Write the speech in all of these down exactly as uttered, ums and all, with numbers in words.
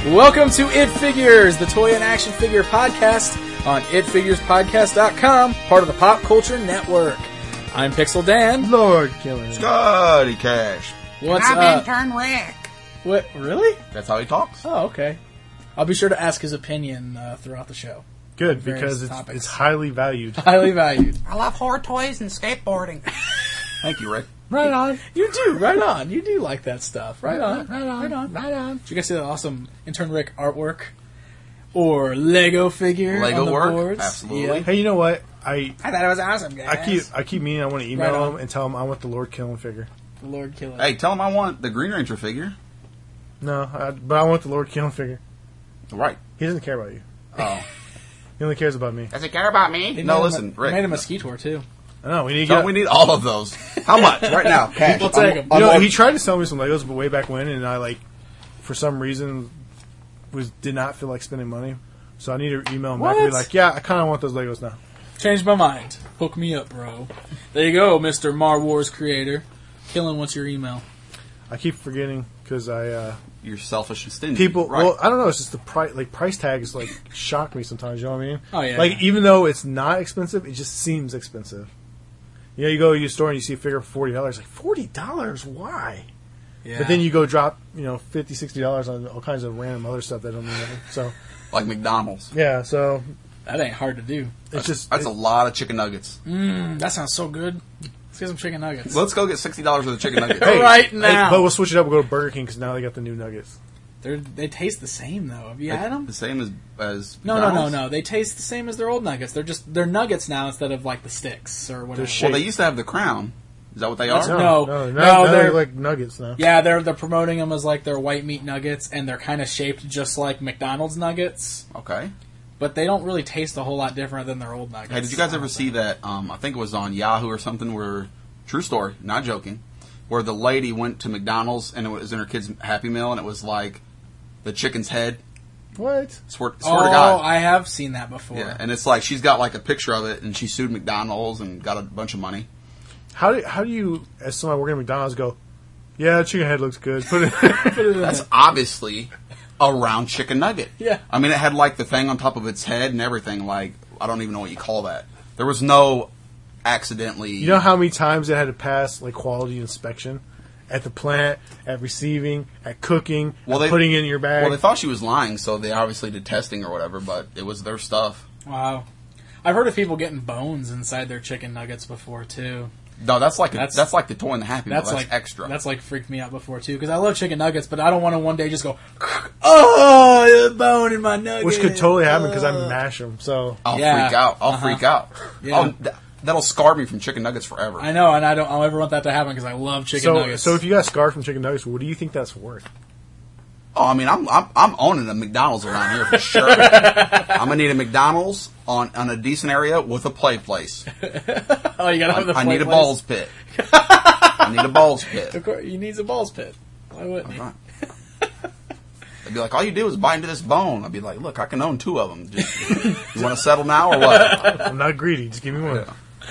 Welcome to It Figures, the toy and action figure podcast on it figures podcast dot com, part of the Pop Culture Network. I'm Pixel Dan. Lord Killer. Scotty Cash. What's and up? I'm intern Rick. What? Really? That's how he talks. Oh, okay. I'll be sure to ask his opinion uh, throughout the show. Good, Various because it's, topics. it's highly valued. Highly valued. I love horror toys and skateboarding. Thank you, Rick. Right on. You do, right on. You do like that stuff. Right on. Right on. Right on. Right on. Did you guys see that awesome intern Rick artwork? Or Lego figure Lego on the work? boards? Absolutely. Yeah. Hey, you know what? I I thought it was awesome, guys. I keep I keep meaning I want to email Right on. them and tell them I want the Lord Killing figure. Lord Killer. Hey, tell him I want the Green Ranger figure. No, I, but I want the Lord Killing figure. Right. He doesn't care about you. Oh. He only cares about me. Does he care about me? They No, made him listen, a, Rick. They made a Mosquito too. I know. We need to So get. we need all of those. How much? Right now. Cash. We'll take 'em. you know, I'm- he tried to sell me some Legos, but way back when, and I like, for some reason, was did not feel like spending money. So I need to email him back and be What? like, yeah, I kind of want those Legos now. Changed my mind. Hook me up, bro. There you go, Mister Mar Wars creator. Killing, what's your email? I keep forgetting because I uh, You're selfish and stingy. people. Right. Well, I don't know. It's just the price. Like price tags, like shock me sometimes. You know what I mean? Oh, yeah. Like even though it's not expensive, it just seems expensive. You know, you go to your store and you see a figure for forty dollars. Like forty dollars? Why? Yeah. But then you go drop, you know, fifty, sixty dollars on all kinds of random other stuff that don't mean nothing. So like McDonald's. yeah, so That ain't hard to do. it's just That's it- a lot of chicken nuggets. Mm, that sounds so good. Let's get some chicken nuggets. Let's go get sixty dollars worth of chicken nuggets. Hey, right hey, now. but we'll switch it up. We'll go to Burger King because now they got the new nuggets. They're, they taste the same, though. Have you had them? The same as as No, no, no, McDonald's? no. They taste the same as their old nuggets. They're just they're nuggets now instead of like the sticks or whatever. shaped. Well, they used to have the crown. Is that what they That's are? No, no, no, now, now they're- they're like nuggets now. Yeah, they're they're promoting them as like their white meat nuggets, and they're kind of shaped just like McDonald's nuggets, Okay. but they don't really taste a whole lot different than their old nuggets. Hey, did you guys I ever don't see think. that? Um, I think it was on Yahoo or something. Where true story, not joking, where the lady went to McDonald's and it was in her kid's Happy Meal, and it was like the chicken's head. What? Swear, swear Oh, to God. I have seen that before. Yeah, and it's like she's got like a picture of it, and she sued McDonald's and got a bunch of money. How do how do you, as somebody working at McDonald's, go? Yeah, chicken head looks good. Put it. Put it in That's there. obviously a round chicken nugget. Yeah. I mean, it had like the thing on top of its head and everything. Like, I don't even know what you call that. There was no accidentally. You know how many times it had to pass like quality inspection at the plant, at receiving, at cooking, Well, at they- putting it in your bag. Well, they thought she was lying, so they obviously did testing or whatever. But it was their stuff. Wow, I've heard of people getting bones inside their chicken nuggets before too. No, that's like a, That's- that's, like the toy in the Happy Meal. That's, That's like extra. That's like freaked me out before too because I love chicken nuggets, but I don't want to one day just go, oh, a bone in my nugget, which could totally happen because I Uh. mash them. So I'll Yeah. freak out. I'll Uh-huh. freak out. Yeah. I'll, th- that'll scar me from chicken nuggets forever. I know, and I don't. I'll ever want that to happen because I love chicken so nuggets. so if you got scarred from chicken nuggets, what do you think that's worth? Oh, I mean, I'm I'm, I'm owning a McDonald's around here for sure. I'm gonna need a McDonald's on, on a decent area with a play place. oh, you gotta I, have the. I need a plate balls pit. I need a balls place. pit. Of course, he needs a balls pit. Why wouldn't he? Right. They'd be like, all you do is bite into this bone. I'd be like, look, I can own two of them. Just, you want to settle now or what? I'm not greedy. Just give me one.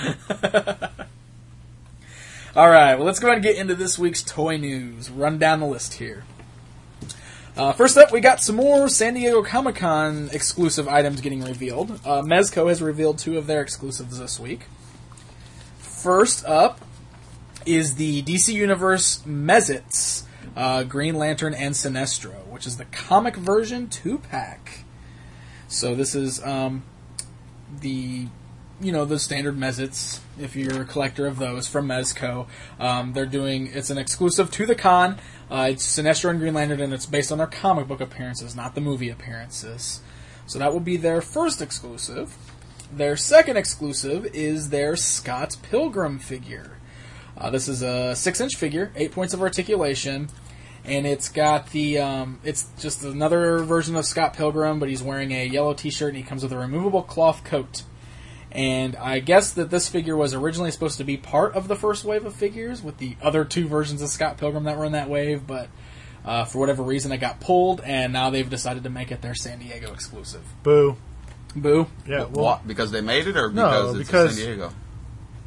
All right, well, let's go ahead and get into this week's toy news. Run down the list here. Uh, first up, we got some more San Diego Comic-Con exclusive items getting revealed. Uh, Mezco has revealed two of their exclusives this week. First up is the D C Universe Mezits, uh, Green Lantern and Sinestro, which is the comic version two-pack. So this is um, the, you know, the standard Mezits, if you're a collector of those, from Mezco. Um, they're doing, it's an exclusive to the con. Uh, it's Sinestro and Green Lantern, and it's based on their comic book appearances, not the movie appearances. So that will be their first exclusive. Their second exclusive is their Scott Pilgrim figure. Uh, this is a six-inch figure, eight points of articulation, and it's got the, um, it's just another version of Scott Pilgrim, but he's wearing a yellow t-shirt, and he comes with a removable cloth coat. And I guess that this figure was originally supposed to be part of the first wave of figures with the other two versions of Scott Pilgrim that were in that wave, but uh, for whatever reason it got pulled, and now they've decided to make it their San Diego exclusive. Boo. Boo. Yeah. What, Well, because they made it or No, because it's because- San Diego?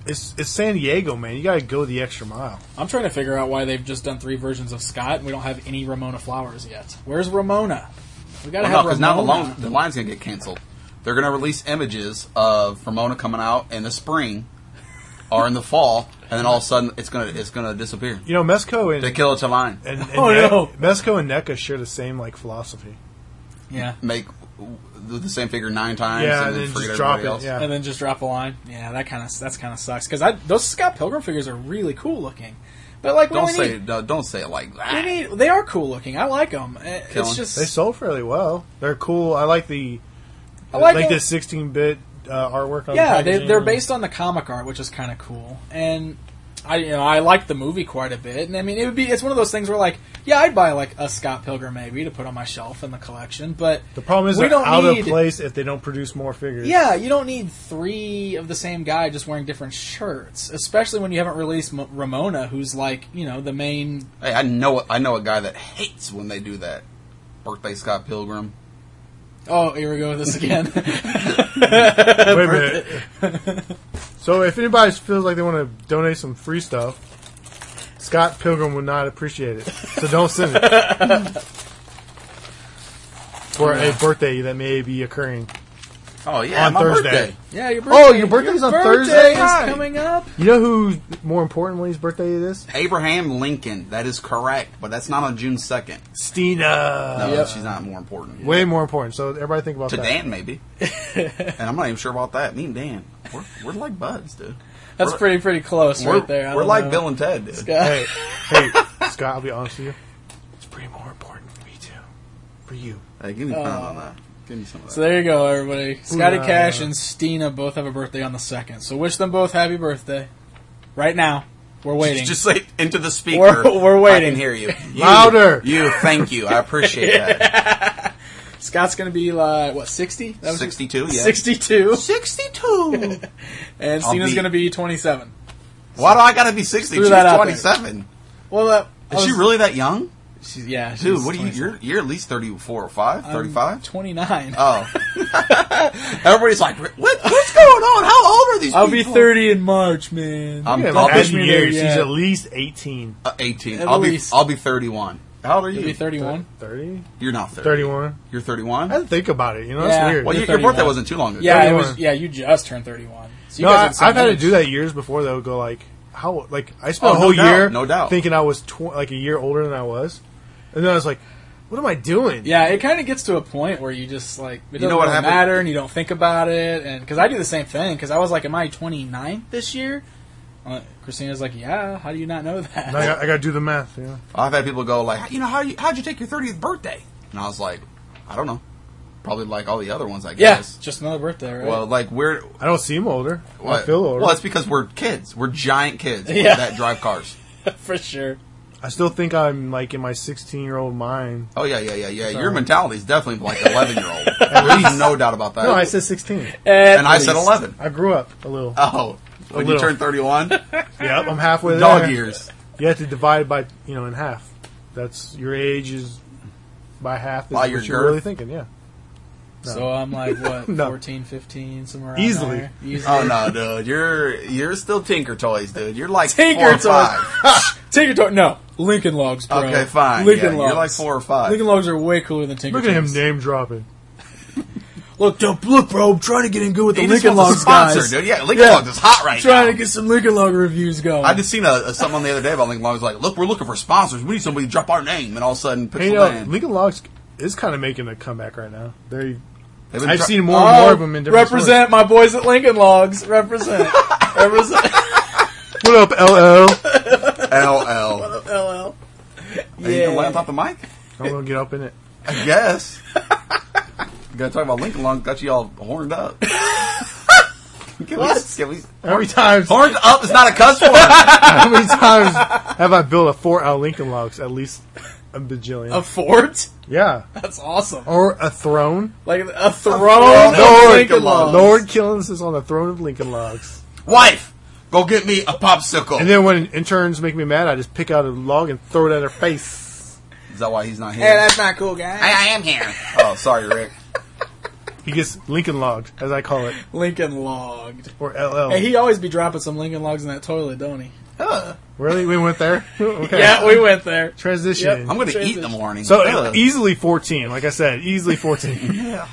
it's it's San Diego, man. You got to go the extra mile. I'm trying to figure out why they've just done three versions of Scott and we don't have any Ramona Flowers yet. Where's Ramona? We gotta Well, no, have because now the, Ramona. line, the line's going to get canceled. They're going to release images of Ramona coming out in the spring or in the fall, and then all of a sudden it's going to it's going to disappear. You know, Mezco and They kill it to line. and, and Oh, Ne- no. Mezco and NECA share the same like philosophy. Yeah. Make the same figure nine times Yeah, and and then then forget just drop everybody it. else. Yeah. And then just drop a line. Yeah, that kind of that's kind of sucks because those Scott Pilgrim figures are really cool looking, but like we Don't only say need, no, don't say it like we that. need they are cool looking. I like them. It's Killin'. just They sold fairly well. They're cool. I like the I like, like them. the sixteen bit uh, artwork on Yeah, the they, packaging. they're based on the comic art, which is kind of cool. And I, you know, I like the movie quite a bit. And I mean, it would be it's one of those things where like, yeah, I'd buy like a Scott Pilgrim maybe to put on my shelf in the collection. But The problem is we they're don't out need, of place if they don't produce more figures. Yeah, you don't need three of the same guy just wearing different shirts, especially when you haven't released M- Ramona, who's like you know the main. Hey, I know I know a guy that hates when they do that. Birthday Scott Pilgrim. Oh, here we go with this again. Wait a minute. So if anybody feels like they want to donate some free stuff, Scott Pilgrim would not appreciate it. So don't send it. For a birthday that may be occurring. Oh yeah, On my Thursday. birthday. Yeah, your birthday. Oh, your birthday's on birthday Thursday? is Right. coming up. You know who, more importantly, his birthday it is? Abraham Lincoln. That is correct, but that's not on June second. Stina. No, Yep. she's not more important. Way more important. So everybody think about To that. Dan, maybe. And I'm not even sure about that. Me and Dan, we're, we're like buds, dude. That's We're- pretty pretty close We're, right there. I we're don't like know. Bill and Ted, dude. Scott. Hey, hey, Scott, I'll be honest with you. It's pretty more important for me, too. For you. Hey, give me a pound on that. Give me some of that. So there you go, everybody. Scotty Hoorah. Cash and Stina both have a birthday on the second. So wish them both happy birthday. Right now. We're waiting. Just say into the speaker. We're- we're waiting. I can hear you. you Louder. You, thank you. I appreciate that. Scott's going to be like, what, sixty? That was sixty-two, yeah. sixty-two. sixty-two. And I'll Stina's be- going to be twenty-seven. Why do I gotta be sixty? Threw She's that out there. twenty-seven. Well, that, I Is she was- really that young? She's, yeah. Dude, she's what are you? twenty-seven. You're, you're at least thirty-four or five? I'm thirty-five? twenty-nine. Oh. Everybody's like, what, what's going on? How old are these I'll be people? thirty in March, man. I'm- Yeah, I'll like, be- add years. yeah. She's at least eighteen. Uh, eighteen. At I'll least. be I'll be thirty-one. How old are You'll you? be thirty-one. thirty? You're not thirty. thirty-one. You're I thirty-one? had to think about it. You know, Yeah. that's weird. Well, You're your, your birthday thirty-one. wasn't too long ago. Yeah, it was. thirty-one. Yeah, you just turned thirty-one. So you No, guys are I, the same I've had to age. do that years before, though. Go like, how, like, I spent Oh, a whole no doubt, year no doubt. thinking I was tw- like a year older than I was. And then I was like, what am I doing? Yeah, it kind of gets to a point where you just like it doesn't know what really happened? matter, and you don't think about it. And because I do the same thing, because I was like, "Am I twenty-ninth this year?" Uh, Christina's like, "Yeah." How do you not know that? And I got, I got to do the math, you know. I've had people go like, you know, how you, how'd you take your thirtieth birthday? And I was like, I don't know. Probably like all the other ones, I Yeah, guess. just another birthday, right? Well, like we're I don't seem older. I what- feel older. Well, it's because we're kids. We're giant kids Yeah. that drive cars. for sure. I still think I'm like in my sixteen-year-old mind. Oh yeah, yeah, yeah, yeah. Your mentality is definitely like eleven year old. There's no doubt about that. No, I said sixteen. At and I said least. eleven. I grew up a little. Oh, when you little. turn thirty-one, Yep, I'm halfway there. dog years. You have to divide by, you know, in half. That's your age is by half. Is By what your you're girth? really thinking, yeah. So I'm like what, No. fourteen, fifteen, somewhere around Easily. there. Easily. Oh no, dude, you're you're still Tinker Toys, dude. You're like Tinker four or Toys. five. Tinker Toy. No, Lincoln Logs, bro. Okay, fine. Lincoln Yeah, Logs. you're like four or five. Lincoln Logs are way cooler than Tinker Look at him Toys. name dropping. Look, don't, look, bro. I'm trying to get in good with the He just Lincoln wants Logs a sponsor, guys. dude. Yeah, Lincoln Yeah. Logs is hot right Trying now. to get some Lincoln Log reviews going. I just seen a, a something on the other day about Lincoln Logs. Like, look, we're looking for sponsors. We need somebody to drop our name, and all of a sudden, Hey, Pixel you know, Man. Lincoln Logs is kind of making a comeback right now. They, They've been I've dro- seen more and more of them in different represent my boys at Lincoln Logs. Represent. represent. stores. What up, L L? L L. L L. Are you gonna laugh off the mic? I'm going to get up in it. I guess. You gotta talk about Lincoln Logs. Got you all horned up. Can we, can we, How many times, horned up is not a cuss word. how many times have I built a fort out of Lincoln Logs? At least a bajillion. A fort? yeah. That's awesome. Or a throne. Like a throne throne of of Lincoln Lincoln Logs. Lord Killings is on the throne of Lincoln Logs. Wife, go get me a popsicle. And then when interns make me mad, I just pick out a log and throw it at her face. Is that why he's not here? Hey, that's not cool, guys. I am here. Oh, sorry, Rick. He gets Lincoln logged, as I call it, Lincoln logged. or L L. Hey, he always be dropping some Lincoln logs in that toilet, don't he? Ugh. Really? We went there? Okay. Yeah, we went there. Transition. Yep. I'm going to eat Transition. in the morning. So Ugh. easily fourteen, like I said, easily fourteen. Yeah.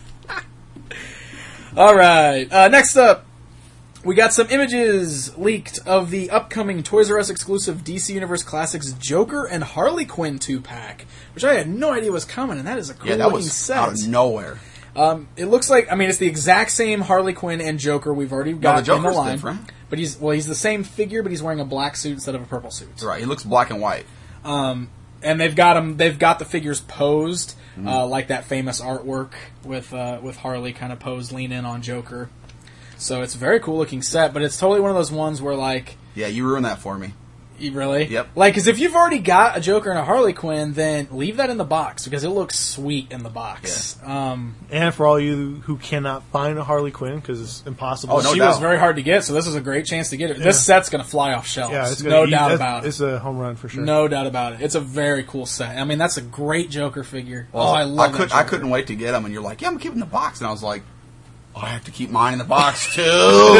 All right. Uh, next up, we got some images leaked of the upcoming Toys R Us exclusive D C Universe Classics Joker and Harley Quinn two pack, which I had no idea was coming, and that is a cool Yeah, that looking was set. out of nowhere. Um, it looks like, I mean, it's the exact same Harley Quinn and Joker we've already got the in Joker's the line. different. But he's well, he's the same figure, but he's wearing a black suit instead of a purple suit. Right, he looks black and white. Um, and they've got them. They've got the figures posed Mm-hmm. uh, like that famous artwork with uh, with Harley kind of posed, lean in on Joker. So it's a very cool looking set, but it's totally one of those ones where like, Yeah, you ruined that for me. you really, Yep. like, because if you've already got a Joker and a Harley Quinn, then leave that in the box because it looks sweet in the box. Um, And for all you who cannot find a Harley Quinn, because it's impossible. Oh, no she doubt. was very hard to get, so this is a great chance to get it. This Yeah. set's going to fly off shelves. Yeah, it's gonna no eat- doubt that's- about it. It's a home run for sure. No doubt about it. It's a very cool set. I mean, that's a great Joker figure. Well, oh, I love I, could, that I Joker. couldn't wait to get them, and you're like, yeah, I'm keeping the box. And I was like, oh, I have to keep mine in the box, too.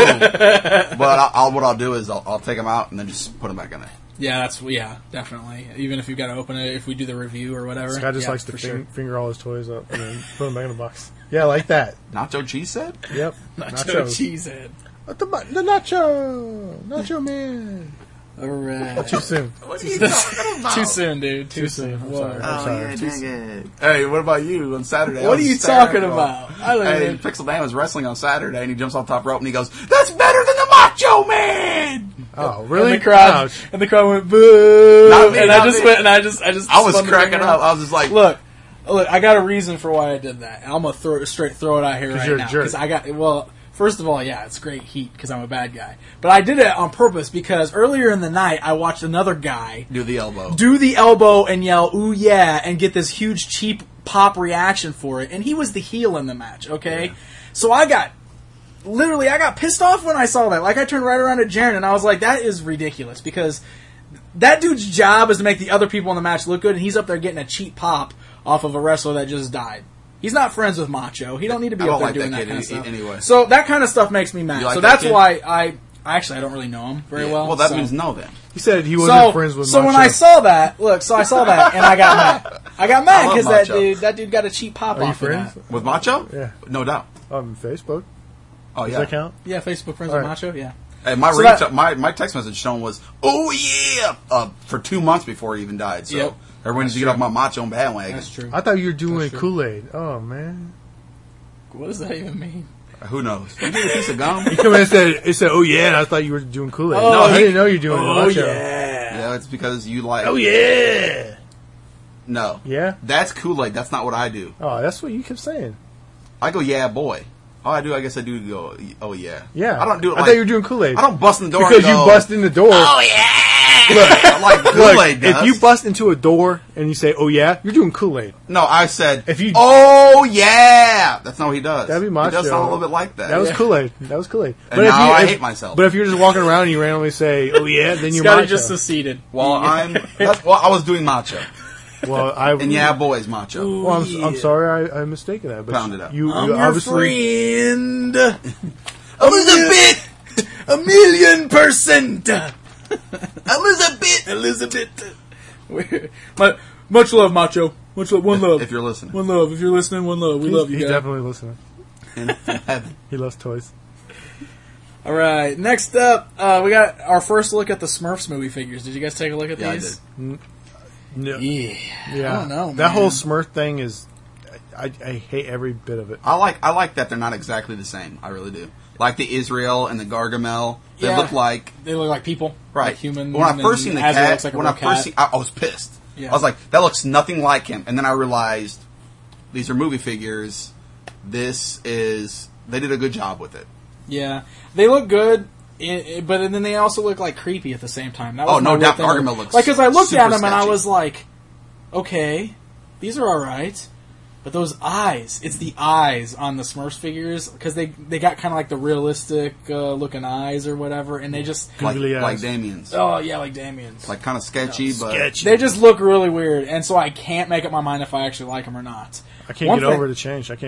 But I'll, I'll, what I'll do is I'll, I'll take them out and then just put them back in there. Yeah, that's yeah, definitely. Even if you've got to open it, if we do the review or whatever. This guy just yeah, likes to for fing- sure. finger all his toys up and then put them back in the box. Yeah, I like that. Nacho cheese set? Yep. Nacho Cheesehead. What the, bu- the nacho! Nacho man! All right. Too soon. What are you talking about? Too soon, dude. Too, Too soon. soon. I'm Whoa. sorry. I'm sorry. dang it. Hey, what about you on Saturday? I What are was you hysterical. talking about? I don't Hey, even- Pixel Dan was wrestling on Saturday, and he jumps off top rope, and he goes, "That's better than the Macho Man!" Oh, really? And the crowd, Ouch. and the crowd went boo. Not me, and not I just me. went, and I just, I just. I was spun the cracking finger. up. I was just like, Look, look, I got a reason for why I did that. I'm gonna throw straight throw it out here 'Cause right you're a now jerk. because I got well. First of all, yeah, it's great heat because I'm a bad guy. But I did it on purpose because earlier in the night I watched another guy do the elbow. do the elbow and yell "ooh yeah" and get this huge cheap pop reaction for it, and he was the heel in the match. Okay, Yeah. so I got. Literally, I got pissed off when I saw that. Like, I turned right around to Jaren, and I was like, that is ridiculous, because that dude's job is to make the other people in the match look good, and he's up there getting a cheap pop off of a wrestler that just died. He's not friends with Macho. He don't need to be I up don't there like doing that that, kid kind of any- stuff. anyway. So that kind of stuff makes me mad. You like so that that's kid? why I... Actually, I don't really know him very Yeah. well. Well, that so. means no then. He said he wasn't So, friends with so when Macho. I saw that, look, so I saw that, and I got mad. I got I mad love because that Macho. dude, that dude got a cheap pop Are you off of friends? that. With Macho? Yeah. No doubt. On Facebook? Oh, Does yeah. that count? Yeah, Facebook friends All with right. Macho, yeah. Hey, my, So ringtone- that- my my text message shown was, "Oh yeah," uh, for two months before he even died. So Yep. everyone needs to get off my Macho bandwagon. That's true. I thought you were doing That's true. Kool-Aid. Oh, man. What does that even mean? Who knows? You need a piece of gum. You come in and said, it said, oh, yeah, and I thought you were doing Kool-Aid. Oh, no, I he- didn't know you were doing Oh, Macho. yeah. Yeah, it's because you like. Oh, yeah. No. Yeah? That's Kool-Aid. That's not what I do. Oh, that's what you kept saying. I go, yeah, boy. All I do, I guess I do go, oh yeah. Yeah. I don't do it I like. thought you were doing Kool-Aid. I don't bust in the door Because and you go, bust in the door. Oh yeah. Look, I like look, Kool-Aid does. if you bust into a door and you say, oh, yeah, you're doing Kool-Aid. No, I said. If you- Oh yeah. That's not what he does. That'd be Macho. He does sound a little bit like that. That was Yeah. Kool-Aid. That was Kool-Aid. And now I if, hate myself. But if you're just walking around and you randomly say, oh, yeah, then you're Scotty Macho. just seceded. Well, I'm. That's, well, I was doing Macho, well, I, and yeah, boy's Macho. Well, I'm, I'm sorry I, I mistaken that. But Pound it up. You, I'm you your obviously. friend. Elizabeth, A million percent. Elizabeth. Elizabeth. My, much love, Macho. Much love. One love. If you're listening, One love. If you're listening, one love. We He's, love you he's guys. definitely listening. in, in heaven. He loves toys. All right. Next up, uh, we got our first look at the Smurfs movie figures. Did you guys take a look at Yeah, I these? did. No. Yeah. Yeah. I don't know, That man. whole Smurf thing is. I, I hate every bit of it. I like. I like that they're not exactly the same. I really do. Like the Israel and the Gargamel, they Yeah. look like They look like people. right. Like human. When I first seen the cat, looks like a when I real first cat. seen, I, I was pissed. Yeah. I was like, that looks nothing like him. And then I realized these are movie figures. This is they did a good job with it. Yeah. They look good. It, it- but then they also look like creepy at the same time. That was Oh, no my weird doubt thing. Gargamel looks like because I looked super at them and I sketchy. was like, okay, these are all right, but those eyes, it's the eyes on the Smurfs figures because they they got kind of like the realistic uh, looking eyes or whatever, and they just Like, Googly eyes. like Damien's. oh yeah, like Damien's. Like kind of sketchy, but Sketchy. They just look really weird, and so I can't make up my mind if I actually like them or not. I can't One get thing- over the change. I can't do it.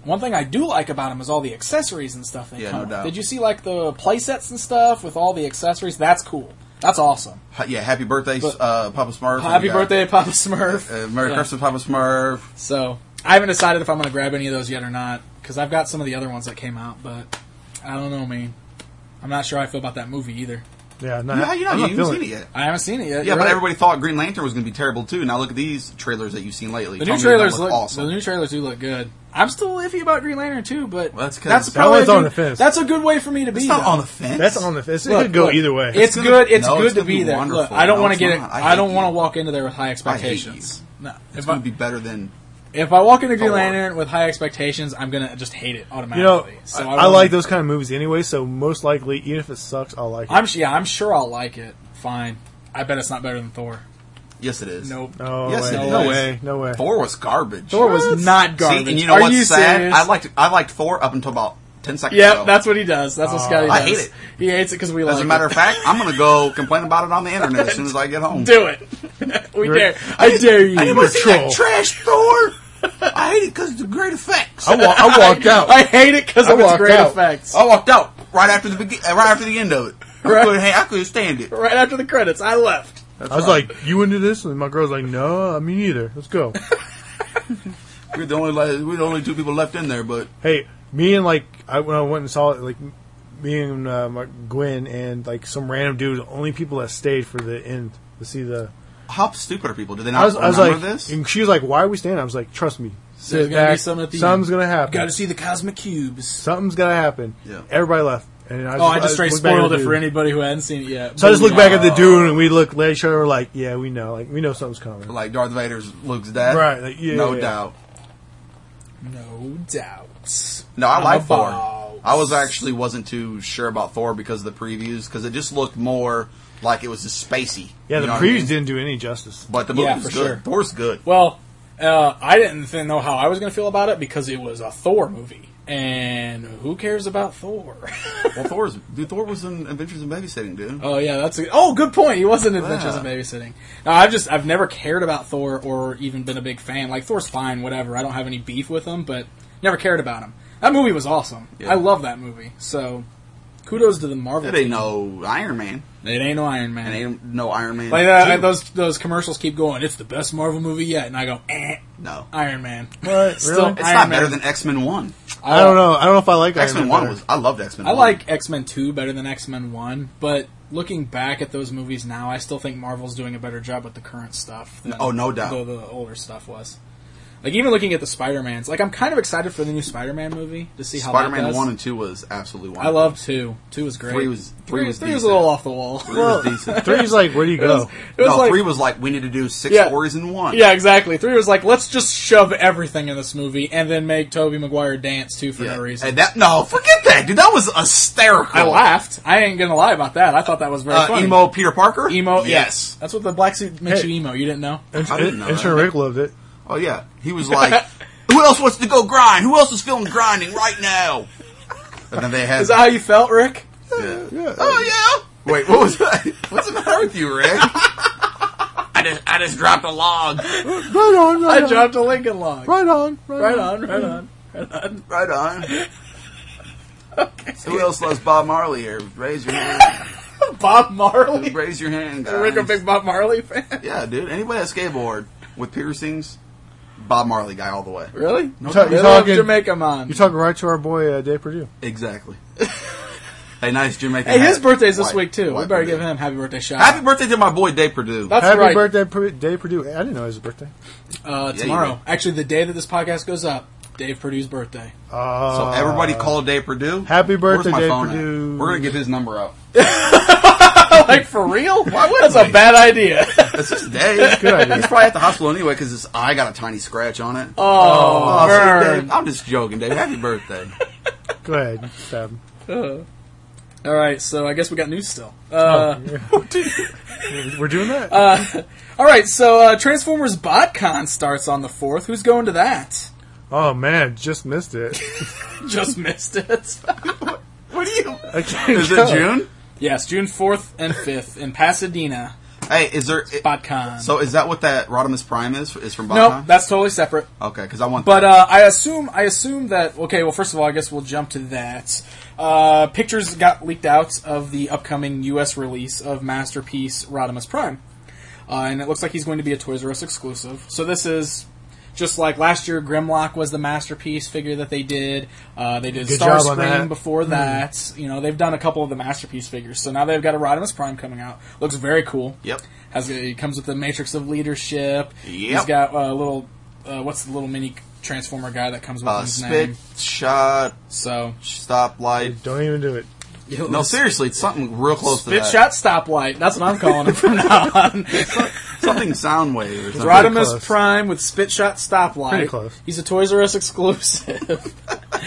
One thing I do like about them is all the accessories and stuff they Yeah, come no with. doubt. Did you see like the play sets and stuff with all the accessories? That's cool. That's awesome. Ha- Yeah, happy birthday, But- uh, Papa Smurf. Happy We got, birthday, Papa Smurf. Uh, Merry Yeah. Christmas, Papa Smurf. So I haven't decided if I'm going to grab any of those yet or not because I've got some of the other ones that came out, but I don't know, man. I'm not sure how I feel about that movie either. Yeah, no, Yeah, you know, I'm you not haven't feeling seen it. it yet. I haven't seen it yet. Yeah, You're but right. everybody thought Green Lantern was going to be terrible too. Now look at these trailers that you've seen lately. The Tell new me they don't trailers look awesome. The new trailers do look good. I'm still iffy about Green Lantern too, but Well, that's 'cause- that's That probably one's a on good- the fence. That's a good way for me to be. It's not though. on the fence. That's on the fence. It Look, could go look, either way. It's, It's gonna- good. It's no, good it's to gonna be be there. wonderful. Look, I don't No, want to it's get it. not. I I, hate don't you. want to walk into there with high I hate expectations. No, It's if going I, to be better than. if I walk into Green Thor. Lantern with high expectations, I'm gonna just hate it You automatically. know, so I, I, I wanna- like those kind of movies anyway, so most likely, even if it sucks, I'll like it. I'm yeah, I'm sure I'll like it. Fine. I bet it's not better than Thor. Yes, it is. Nope. no Yes, way. it No is. way. No way. Thor was garbage. Thor was not garbage. See, and you know Are what's you sad? serious? I liked I liked Thor up until about ten seconds Yep, ago. that's what he does. That's what Scotty does. I hate it. He hates it because we like As a matter it. of fact, I'm going to go complain about it on the internet as soon as I get home. Do it. we You're- dare. I dare you. I didn't You're want to see troll. that trash Thor. I hate it because of the great effects. I, wa- I walked out. I hate it because I of its walked great out. effects. I walked out right after the begin- uh, right after the end of it. I Right. couldn't, I couldn't stand it. Right after the credits, I left. I was like, "You into this?" And my girl's like, "No, me neither. Let's go." We're the only la- we're the only two people left in there, but Hey, me and like I when I went and saw it, like me and uh, my Gwen and like some random dude, the only people that stayed for the end to see the. how stupid are people? Do they I not was, I was remember like, this? and she was like, "Why are we staying?" I was like, "Trust me, sit There's gonna be back. something at the Something's end. gonna happen. Got to see the cosmic cubes. Something's gonna happen." Yeah. Everybody left, and I Oh, I just straight looked back at spoiled the it for dude. anybody who hadn't seen it yet. So I just looked back at the dude, and we looked at each other, we're like, "Yeah, we know. Like we know something's coming." Like Darth Vader's Luke's dad, Right, like, yeah, no yeah. doubt. No doubts. No, I I'm like Thor. about- I was actually wasn't too sure about Thor because of the previews, because it just looked more like it was just spacey. Yeah, You the know what previews I mean? didn't do any justice. But the movie Yeah, was for good. sure. Thor's good. Well, uh, I didn't th- know how I was going to feel about it because it was a Thor movie. And who cares about Thor? Well, Thor's dude. Thor was in Adventures in Babysitting, dude. Oh yeah, that's a, oh good point. He was in Adventures Yeah. in Babysitting. No, I've just I've never cared about Thor or even been a big fan. Like Thor's fine, whatever. I don't have any beef with him, but never cared about him. That movie was awesome. Yeah. I love that movie. So kudos to the Marvel. It ain't team. no Iron Man. It ain't no Iron Man. And ain't no Iron Man. Like uh, two. those those commercials keep going. It's the best Marvel movie yet, and I go, eh, No, Iron Man. What? Still, Really? it's Iron not Man. better than X Men One. I don't know. I don't know if I like X Men Iron Man One better. was. I loved X Men. I like X Men Two better than X Men One, but looking back at those movies now, I still think Marvel's doing a better job with the current stuff. Than Oh, no doubt. The, the older stuff was. Like even looking at the Spider-Mans, like I'm kind of excited for the new Spider-Man movie to see how Spider that Man does. One and Two was absolutely I wonderful. love two. Two was great. Three was- three was three was a decent. little off the wall. Three was decent. Three's like, where do you It was, go? it was no, like, three was like we need to do six Yeah. stories in one. yeah, exactly. Three was like, let's just shove everything in this movie and then make Tobey Maguire dance too for Yeah. no reason. And that no, forget that, dude. That was hysterical. I laughed. I ain't gonna lie about that. I thought that was very Uh, funny. emo Peter Parker. Emo, Yes. yes. That's what the black suit makes Hey. you emo. You didn't know? Intern, I didn't know Intern that. Rick loved it. Oh yeah, he was like, "Who else wants to go grind? Who else is feeling grinding right now?" And then they had. Is that how you felt, Rick? yeah. Yeah. Oh yeah. Wait, what was that? What's the matter with you, Rick? I just I just dropped a log. Right on, right I on. dropped a Lincoln log. Right on, right, Right on. on, right on, right on. Right on. Who else loves Bob Marley here? Raise your hand. Bob Marley. Raise your hand, guys. Rick, a big Bob Marley fan. Yeah, dude. Anybody that skateboard with piercings, Bob Marley guy all the way. Really? You talk- They you're love talking- Jamaica Man. You're talking right to our boy uh, Dave Purdue. Exactly. Hey, nice Jamaican. Hey, his hat. birthday's this White- week too. We white better Purdue. give him happy birthday shout. Happy birthday to my boy Dave Purdue. That's Happy right. birthday, Pur- Dave Purdue. I didn't know it was his birthday. Uh, you tomorrow, do. actually, the day that this podcast goes up, Dave Purdue's birthday. Uh, So everybody call Dave Purdue. Happy birthday, Where's my Dave phone at? Purdue. We're gonna get his number out. Like for real? Why would That's a we? bad idea. That's just Dave. Good idea. He's probably at the hospital anyway because his eye got a tiny scratch on it. Oh, Oh, see, burn. Dave, I'm just joking, Dave. Happy birthday. Go ahead, stab him. Uh, all right, so I guess we got news still. Uh, We're doing that. uh, all right, so uh, Transformers BotCon starts on the fourth. Who's going to that? oh man, just missed it. Just missed it. What do you? I can't Is go. it June? Yes, June fourth and fifth in Pasadena. Hey, is there... It, BotCon. so is that what that Rodimus Prime is? Is from BotCon? No, that's totally separate. Okay, because I want But that. uh, I assume I assume that okay. Well, first of all, I guess we'll jump to that. Uh, pictures got leaked out of the upcoming U S release of Masterpiece Rodimus Prime, uh, and it looks like he's going to be a Toys R Us exclusive. So this is just like last year. Grimlock was the Masterpiece figure that they did. Uh, they did Good job on Starscream that. before that. You know, they've done a couple of the Masterpiece figures. So now they've got a Rodimus Prime coming out. Looks very cool. Yep. Has it comes with the Matrix of Leadership. Yep. He's got a little. Uh, what's the little mini Transformer guy that comes with Uh, his spit, name? shot, So stoplight. Don't even do it. No, seriously, it's something real close to spit that. shot stoplight. That's what I'm calling him from now on. Something Soundwave or something. Rodimus close. Prime with spit shot stoplight. Pretty close. He's a Toys R Us exclusive.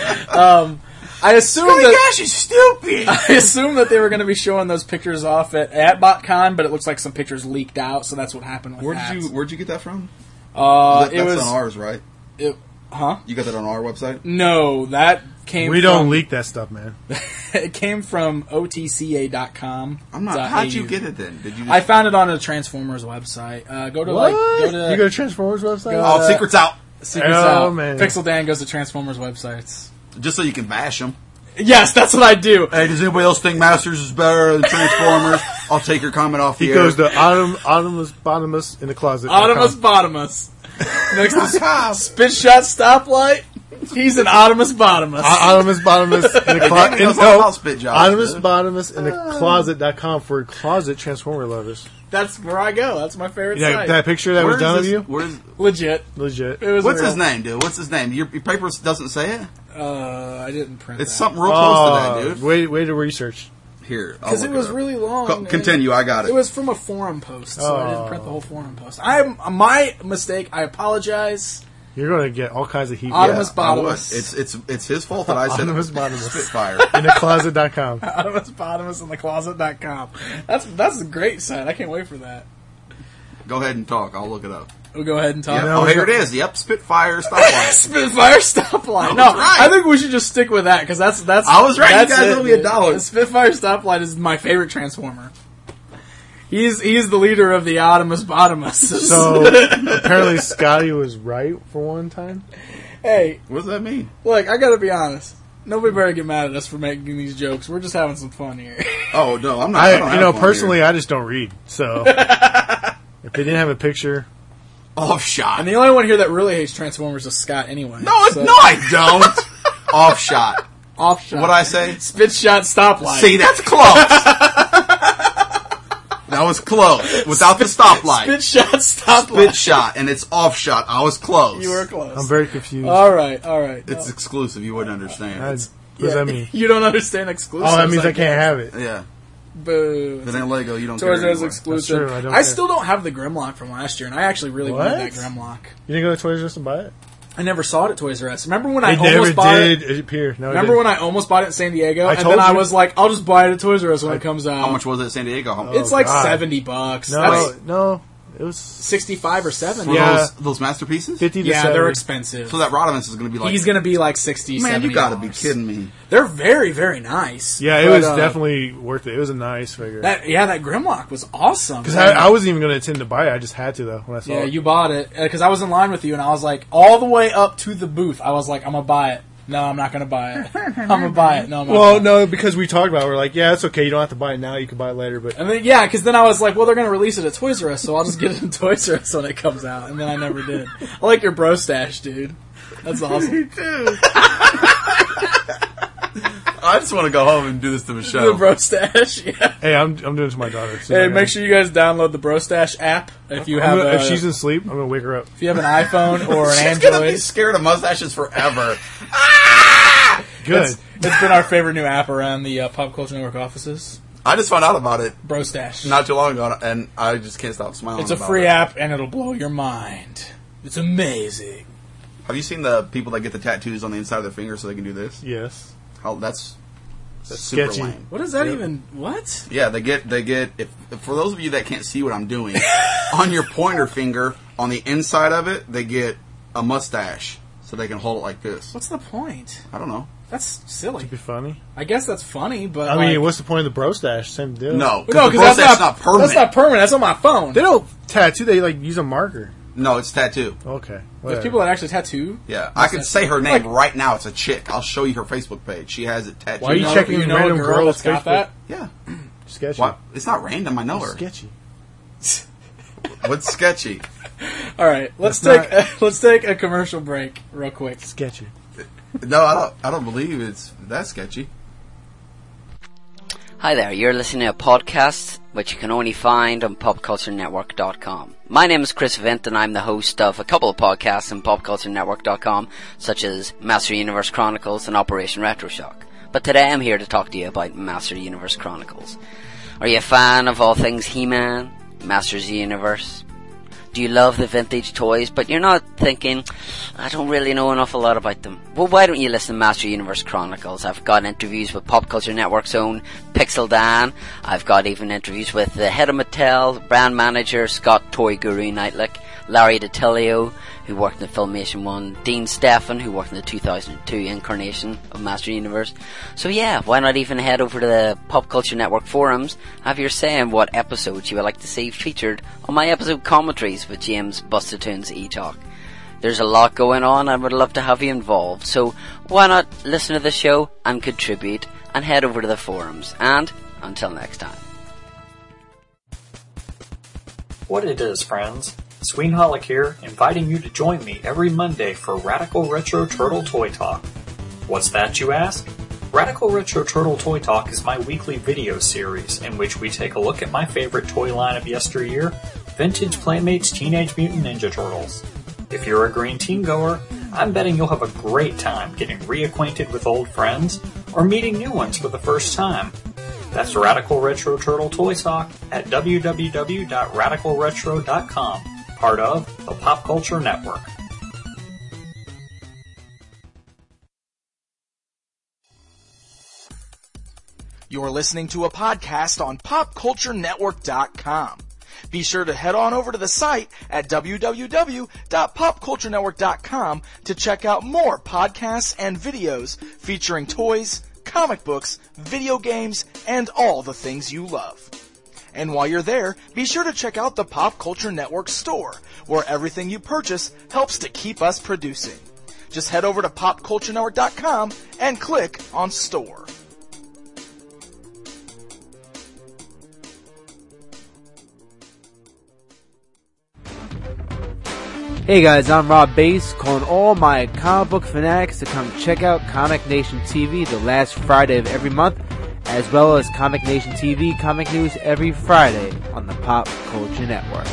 um, I assume Oh my that gosh, he's stupid! I assume that they were going to be showing those pictures off at, at BotCon, but it looks like some pictures leaked out, so that's what happened with Where'd that. you Where'd you get that from? Uh, That- it that's was on ours, right? it, huh? You got that on our website? No, that came. We don't from, leak that stuff, man. It came from O T C A dot com. I'm not. How'd you get it then? Did you? Just, I found it on a Transformers website. Uh, go to What? like go to you go to Transformers website? Go- oh, uh, secret's out. Secrets Oh, Out. man. Pixel Dan goes to Transformers websites. Just so you can bash them. Yes, that's what I do. Hey, does anybody else think Masters is better than Transformers? I'll take your comment off the He air. goes to Autumn, Autumnus Bottomus in the closet. Audimus Bottomus. Next to Spit Shot Stoplight. He's an Audimus Bottomus. Autumnus Bottomus in the Damn, closet. he knows all about spit jobs, Autumnus dude. Bottomus in the closet dot com for closet Transformer lovers. That's where I go. That's my favorite Yeah, site. that picture that Where was is done of this- you? Where's, Legit. Legit. It was what's real. his name, dude? What's his name? Your, your paper doesn't say it? Uh, I didn't print It's that. something real close to that, Oh, dude. wait, way to research. Here. I'll Because look it was up. really long. Co- and continue, I got it. It was from a forum post, so I didn't Oh. print the whole forum post. I'm my mistake. I apologize. You're going to get all kinds of heat. Autumnus I Bottomus. was. It's it's it's his fault that I said Autumnus Bottomus. Spitfire. in the closet dot com. Audimus Bottomus in the closet dot com. That's that's a great site. I can't wait for that. Go ahead and talk. I'll look it up. We'll go ahead and talk. Yep. No, oh, we here got- it is. Yep, Spitfire stoplight. Spitfire stoplight. I No, was right. I think we should just stick with that because that's that's. I was right. You That's guys it, owe me a dude. dollar. The Spitfire stoplight is my favorite Transformer. He's he's the leader of the Audimus Bottomus. So apparently Scotty was right for one time. hey, What does that mean? look, I gotta be honest. Nobody better get mad at us for making these jokes. We're just having some fun here. Oh no, I'm not. I, don't I, have you know, one personally, here. I just don't read. So if they didn't have a picture, off shot. And the only one here that really hates Transformers is Scott anyway. No, it, So, no, I don't. Off shot. Off shot. What I say? Spit shot stoplight. See, that's close. That was close. Without the stoplight. Spit shot stoplight. Spit shot, and it's off shot. I was close. You were close. I'm very confused. all right, all right. It's No. exclusive. You wouldn't understand. That's- what does that mean? You don't understand exclusives. Oh, that means I guess. can't have it. yeah. Boo. If it ain't Lego, you don't Toys care R Us anymore. exclusive. That's true, I don't I care. still don't have the Grimlock from last year, and I actually really What? wanted that Grimlock. You didn't go to Toys R Us and buy it? I never saw it at Toys R Us. Remember when I It almost never bought did it? appear. No, it Remember didn't. when I almost bought it in San Diego, I and told then I you. was like, "I'll just buy it at Toys R Us when it comes out." How much was it at San Diego? How- It's Oh, like God. seventy bucks. No, That's no, it was sixty-five or seventy. Were Yeah. those, those masterpieces? fifty to Yeah, seventy. they're expensive. So that Rodimus is going to be like, He's going to be like sixty, man, seventy you got to be dollars. kidding me. They're very, very nice. Yeah, it But, was uh, definitely worth it. It was a nice figure. That, yeah, that Grimlock was awesome. Because I, I wasn't even going to intend to buy it. I just had to, though, when I saw Yeah, it. you bought it because I was in line with you, and I was like, all the way up to the booth. I was like, I'm gonna buy it. No, I'm not gonna buy it. I'm gonna buy it. No, I'm not. Well, gonna. no, because we talked about it. We're like, yeah, it's okay. You don't have to buy it now. You can buy it later. But And then yeah, because then I was like, well, they're gonna release it at Toys R Us, so I'll just get it in Toys R Us when it comes out. And then I never did. I like your bro stash, dude. That's awesome. I just want to go home and do this to The Michelle. bro stash. Yeah. hey, I'm I'm doing it to my daughter. So Hey, make sure you guys download the Bro Stash app if you I'm have gonna- a, if she's asleep, I'm gonna wake her up. if you have an iPhone or an She's going to be Android. scared of mustaches forever. Good. It's, it's been our favorite new app around the uh, Pop Culture Network offices. I just found out about it Bro Stash. not too long ago, and I just can't stop smiling. It's a about free it. app and it'll blow your mind. It's amazing. Have you seen the people that get the tattoos on the inside of their fingers so they can do this? Yes. How that's, that's Sketchy. super lame. What is that Yep. even? What? Yeah, they get they get if, if for those of you that can't see what I'm doing, on your pointer finger on the inside of it, they get a mustache so they can hold it like this. What's the point? I don't know. That's silly. It'd be funny. I guess that's funny, but I like, mean, what's the point of the bro stash? Same deal. No, because no, the because bro that's stash's not, not permanent. That's not permanent. That's on my phone. They don't tattoo. They like use a marker. No, it's tattoo. Okay. There's Whatever. people that actually tattoo. Yeah, I can say her name Like- right now. It's a chick. I'll show you her Facebook page. She has it tattooed. Why are you know, checking you know random a girl girls' that's got Facebook? that? Yeah. Sketchy. What? It's not random. I know her. Sketchy. What's sketchy? All right, let's That's take a, let's take a commercial break real quick. Sketchy. No, I don't. I don't believe it's that sketchy. Hi there, you're listening to a podcast which you can only find on pop culture network dot com. My name is Chris Vint and I'm the host of a couple of podcasts on pop culture network dot com, such as Master Universe Chronicles and Operation Retroshock. But today I'm here to talk to you about Master Universe Chronicles. Are you a fan of all things He-Man, Masters of the Universe? Do you love the vintage toys, but you're not thinking, I don't really know an awful lot about them? Well, why don't you listen to Master Universe Chronicles? I've got interviews with Pop Culture Network's own Pixel Dan. I've got even interviews with the head of Mattel, brand manager Scott Toy Guru Knightlick, Larry DiTilio, who worked in Filmation one, Dean Stefan, who worked in the two thousand two incarnation of Master Universe. So yeah, why not even head over to the Pop Culture Network forums, have your say in what episodes you would like to see featured on my episode commentaries with James Bustatoons E-Talk. There's a lot going on and I would love to have you involved, so why not listen to the show and contribute and head over to the forums. And until next time. What it is, friends. Sweenholic here, inviting you to join me every Monday for Radical Retro Turtle Toy Talk. What's that, you ask? Radical Retro Turtle Toy Talk is my weekly video series in which we take a look at my favorite toy line of yesteryear, Vintage Playmates Teenage Mutant Ninja Turtles. If you're a green teen goer, I'm betting you'll have a great time getting reacquainted with old friends or meeting new ones for the first time. That's Radical Retro Turtle Toy Talk at w w w dot radical retro dot com, part of the Pop Culture Network. You're listening to a podcast on pop culture network dot com. Be sure to head on over to the site at w w w dot pop culture network dot com to check out more podcasts and videos featuring toys, comic books, video games, and all the things you love. And while you're there, be sure to check out the Pop Culture Network store, where everything you purchase helps to keep us producing. Just head over to pop culture network dot com and click on store. Hey guys, I'm Rob Bass, calling all my comic book fanatics to come check out Comic Nation T V the last Friday of every month, as well as Comic Nation T V comic news every Friday on the Pop Culture Network.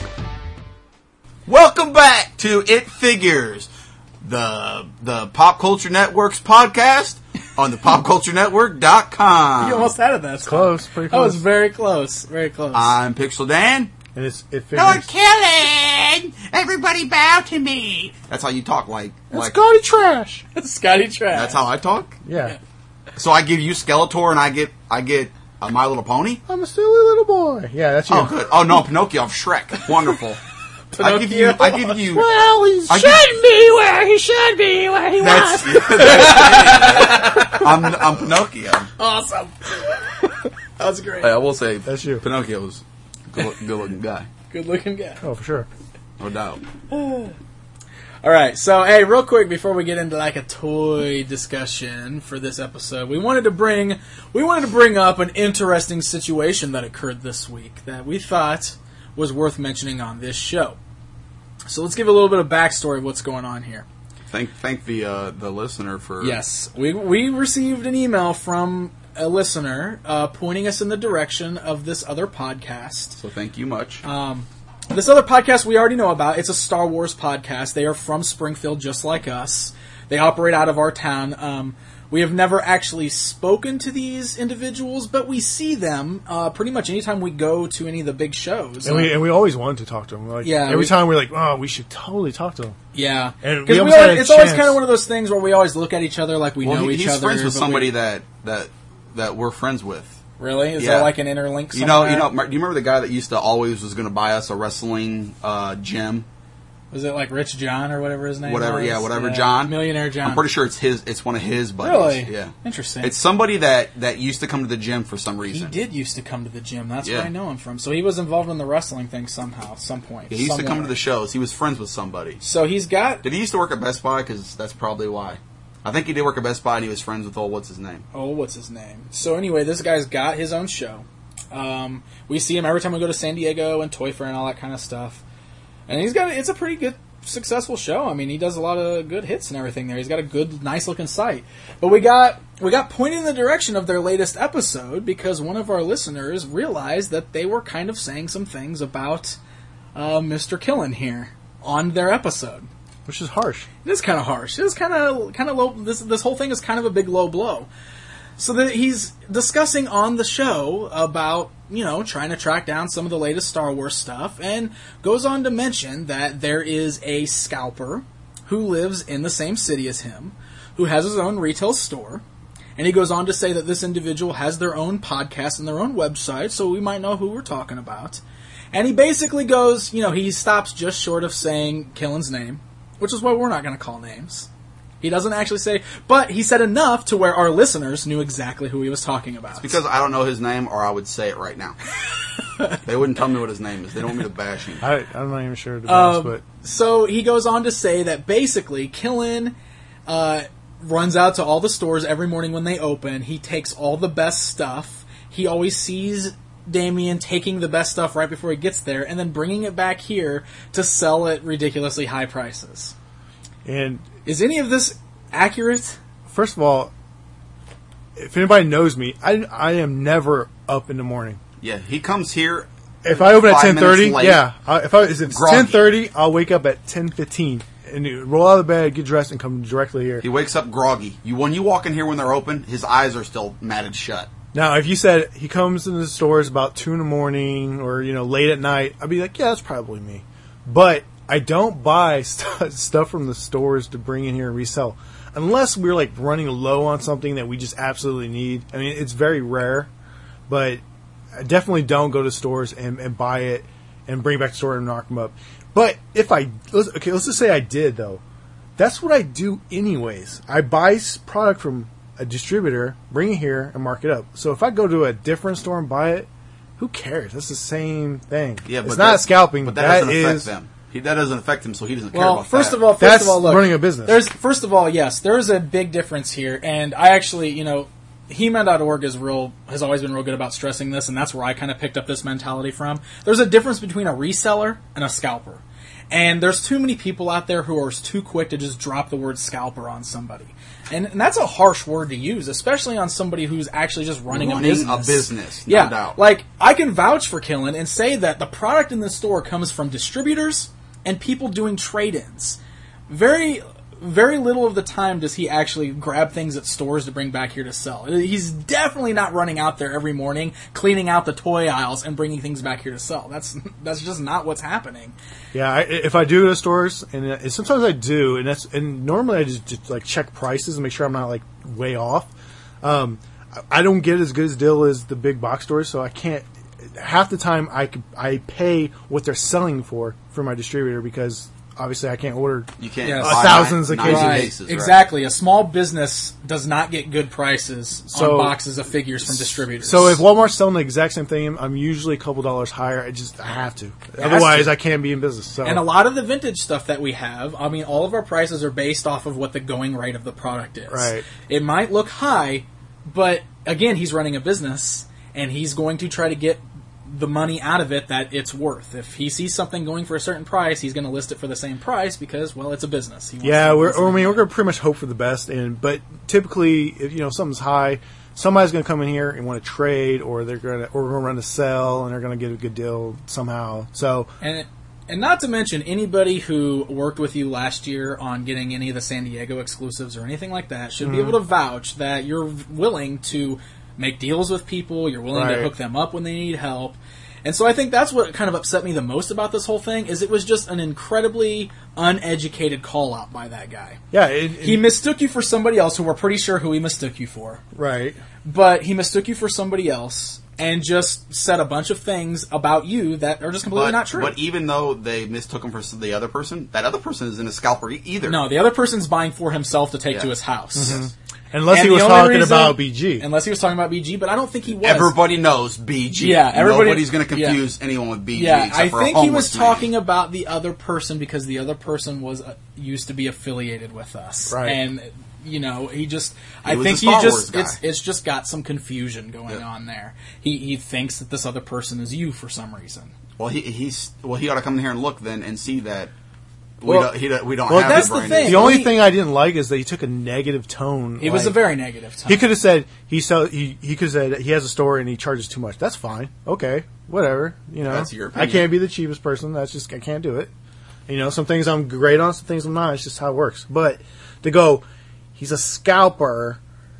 Welcome back to It Figures, the the Pop Culture Network's podcast on the pop culture network dot com. You almost had it. That's Close, pretty That was close. very close. Very close. I'm Pixel Dan. And it's it figures. Lord Killing! Everybody bow to me! That's how you talk, like like. Scotty Trash. Scotty Trash. That's how I talk. Yeah. So I give you Skeletor, and I get I get uh, My Little Pony. I'm a silly little boy. Yeah, that's you. Oh, good. Oh no, Pinocchio. I'm Shrek. Wonderful. I give you. I give you. Well, he I should give- be where he should be, where he That's, was. that's I'm I'm Pinocchio. awesome. That was great. I will say That's you. Pinocchio's a good, good looking guy, Good looking guy. Oh, for sure. no doubt. All right, so hey, real quick before we get into like a toy discussion for this episode, we wanted to bring we wanted to bring up an interesting situation that occurred this week that we thought was worth mentioning on this show. So let's give a little bit of backstory of what's going on here. Thank thank the uh, the listener for Yes, we we received an email from a listener uh, pointing us in the direction of this other podcast. So thank you much. Um, this other podcast we already know about. It's a Star Wars podcast. They are from Springfield, just like us. They operate out of our town. Um, we have never actually spoken to these individuals, but we see them uh, pretty much anytime we go to any of the big shows. And we and we always wanted to talk to him. Like, Yeah, every we- time we're like, oh, we should totally talk to him. yeah, And 'Cause we we almost had always, a it's always chance. kind of one of those things where we always look at each other like we well, know he- each he's other. friends with but somebody we- that that that we're friends with. really is Yeah. there like an interlink? You know, somewhere? you know. Do you remember the guy that used to always was going to buy us a wrestling uh, gem? Was it like Rich John or whatever his name Whatever, was? yeah, whatever John. Millionaire John. I'm pretty sure it's his. It's one of his buddies. Really? Yeah. Interesting. It's somebody that, that used to come to the gym for some He reason. did used to come to the gym. That's Yeah. where I know him from. So he was involved in the wrestling thing somehow, at some point. Yeah, he used to come somewhere. to the shows. He was friends with somebody. So he's got... Did he used to work at Best Buy? Because that's probably why. I think he did work at Best Buy and he was friends with old, what's his name? Oh, what's his name? So anyway, this guy's got his own show. Um, we see him every time we go to San Diego and Toy Fair and all that kind of stuff. And he's got... It's a pretty good... successful show. I mean, he does a lot of good hits and everything there. He's got a good, nice looking site. But we got we got pointed in the direction of their latest episode because one of our listeners realized that they were kind of saying some things about uh, Mister Killen here on their episode. Which is harsh. It is kind of harsh. It is kind of kind of low. This this whole thing is kind of a big low blow. So that he's discussing on the show about, you know, trying to track down some of the latest Star Wars stuff, and goes on to mention that there is a scalper who lives in the same city as him, who has his own retail store, and he goes on to say that this individual has their own podcast and their own website, so we might know who we're talking about. And he basically goes, you know, he stops just short of saying Killen's name, which is why we're not going to call names. He doesn't actually say, but he said enough to where our listeners knew exactly who he was talking about. It's because I don't know his name, or I would say it right now. They wouldn't tell me what his name is. They don't want me to bash him. I, I'm not even sure to be honest, Um, but so he goes on to say that basically Killen uh, runs out to all the stores every morning when they open. He takes all the best stuff. He always sees Damien taking the best stuff right before he gets there and then bringing it back here to sell at ridiculously high prices. and Is any of this accurate? first of all, if anybody knows me, I, I am never up in the morning. Yeah, he comes here. If I open at Five ten thirty, minutes late. yeah. I, if, I, if it's Groggy. ten thirty, I'll wake up at ten fifteen and you roll out of bed, get dressed, and come directly here. He wakes up groggy. You when you walk in here when they're open, his eyes are still matted shut. Now, if you said he comes into the stores about two in the morning or you know late at night, I'd be like, yeah, that's probably me. But I don't buy st- stuff from the stores to bring in here and resell, unless we're like running low on something that we just absolutely need. I mean, it's very rare, but I definitely don't go to stores and, and buy it and bring it back to the store and knock them up. But if I let's, okay, let's just say I did though. That's what I do anyways. I buy s- product from a distributor, bring it here, and mark it up. So if I go to a different store and buy it, who cares? That's the same thing. Yeah, but it's not that- scalping. But that, that doesn't is affect them. He, that doesn't affect him, so he doesn't care Well, about first that. of all, first That's of all, look, running a business. There's first of all, yes, there is a big difference here, and I actually, you know, He Man dot org is real has always been real good about stressing this, and that's where I kind of picked up this mentality from. There's a difference between a reseller and a scalper, and there's too many people out there who are too quick to just drop the word scalper on somebody, and, and that's a harsh word to use, especially on somebody who's actually just running, Running a business. a business, no yeah, doubt. like I can vouch for Killen and say that the product in the store comes from distributors and people doing trade-ins. Very, very little of the time does he actually grab things at stores to bring back here to sell. He's definitely not running out there every morning, cleaning out the toy aisles and bringing things back here to sell. That's that's just not what's happening. Yeah, I, if I do go to stores, and, uh, and sometimes I do, and that's and normally I just, just like check prices and make sure I'm not like way off. Um, I I don't get as good a deal as the big box stores, so I can't. Half the time I could, I pay what they're selling for for my distributor because obviously I can't order. You can't Yes. buy thousands of ninety cases. Right, cases, right. exactly. A small business does not get good prices So- on boxes of figures from distributors. So if Walmart's selling the exact same thing, I'm usually a couple dollars higher. I just I have to. Otherwise, to. I can't be in business. So. And a lot of the vintage stuff that we have, I mean, all of our prices are based off of what the going rate of the product is. Right. It might look high, but again, he's running a business, and he's going to try to get the money out of it that it's worth. If he sees something going for a certain price, he's going to list it for the same price because, well, it's a business. He wants Yeah, to- we're, wants to I make mean, we're money. going to pretty much hope for the best, and but typically, if you know something's high, somebody's going to come in here and want to trade, or they're going to, or we're going to run a sell, and they're going to get a good deal somehow. So, And and not to mention anybody who worked with you last year on getting any of the San Diego exclusives or anything like that should be Mm-hmm. able to vouch that you're willing to make deals with people, you're willing Right. to hook them up when they need help. And so I think that's what kind of upset me the most about this whole thing is it was just an incredibly uneducated call out by that guy. yeah, it, it- He mistook you for somebody else who we're pretty sure who he mistook you for. right. But he mistook you for somebody else, and just said a bunch of things about you that are just completely But, not true. but even though they mistook him for the other person, that other person isn't a scalper e- either. no, the other person's buying for himself to take Yeah. to his house. Unless And he the was only talking reason- about B G. Unless he was talking about B G, but I don't think he was. Everybody knows B G. Yeah, everybody- Nobody's going to yeah. confuse anyone with B G. Yeah, except I for a think he was homeless man. talking about the other person because the other person was uh, used to be affiliated with us, Right. and you know he just. He I was think a he Star Wars just guy. it's it's just got some confusion going Yeah. on there. He he thinks that this other person is you for some reason. Well, he he's well. He ought to come in here and look then and see that we Well- don't. He, don't- we don't well, have that's the the brain thing. The only he- thing I didn't like is that he took a negative tone. He was a like- very negative tone. He could have said he sell, he he could have said he has a store and he charges too much. That's fine. Okay, whatever. You know, That's your I opinion. can't be the cheapest person. That's just I can't do it. You know, some things I'm great on, some things I'm not. It's just how it works. But to go, he's a scalper,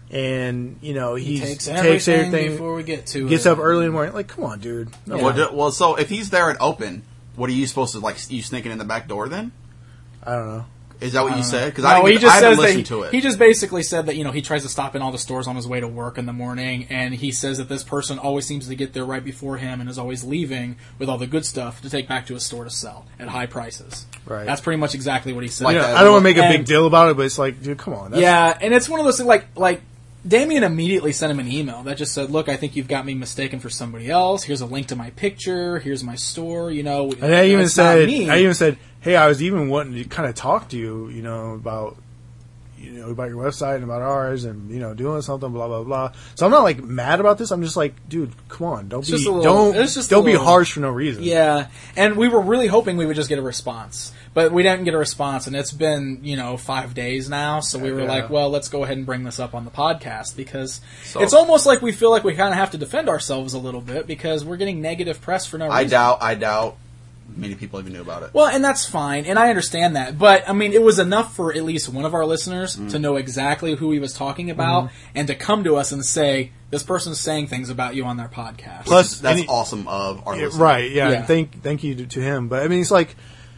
and you know he he takes takes everything, everything. before we get to Gets it. up early in the morning. Like, come on, dude. No, Well, d- well, so if he's there at open, what are you supposed to like? You sneaking in the back door then? I don't know. Is that what you said? Because No, I, didn't- he just I haven't says that listened he, to it. he just basically said that you know he tries to stop in all the stores on his way to work in the morning, and he says that this person always seems to get there right before him and is always leaving with all the good stuff to take back to his store to sell at high prices. Right. That's pretty much exactly what he said. Like You know, that- I don't want to make a and- big deal about it, but it's like, dude, come on. That's, Yeah, and it's one of those things like like Damien immediately sent him an email that just said, "Look, I think you've got me mistaken for somebody else. Here's a link to my picture. Here's my store. You know." And I even it's not said, me. I even said, hey, I was even wanting to kind of talk to you, you know, about, you know, about your website and about ours, and you know, doing something, blah blah blah. So I'm not like mad about this. I'm just like, dude, come on, don't It's be, just a little- don't, it's just a don't be little- harsh for no reason. Yeah, and we were really hoping we would just get a response, but we didn't get a response, and it's been you know five days now. So we were Yeah. like, well, let's go ahead and bring this up on the podcast because So- it's almost like we feel like we kind of have to defend ourselves a little bit because we're getting negative press for no reason. I doubt. I doubt many people even knew about it. Well, and that's fine, and I understand that. But, I mean, it was enough for at least one of our listeners Mm. to know exactly who he was talking about Mm-hmm. and to come to us and say, this person's saying things about you on their podcast. Plus, That's any- awesome of our Yeah, listeners. right? Yeah, Yeah. and thank thank you to, to him. But I mean, it's like,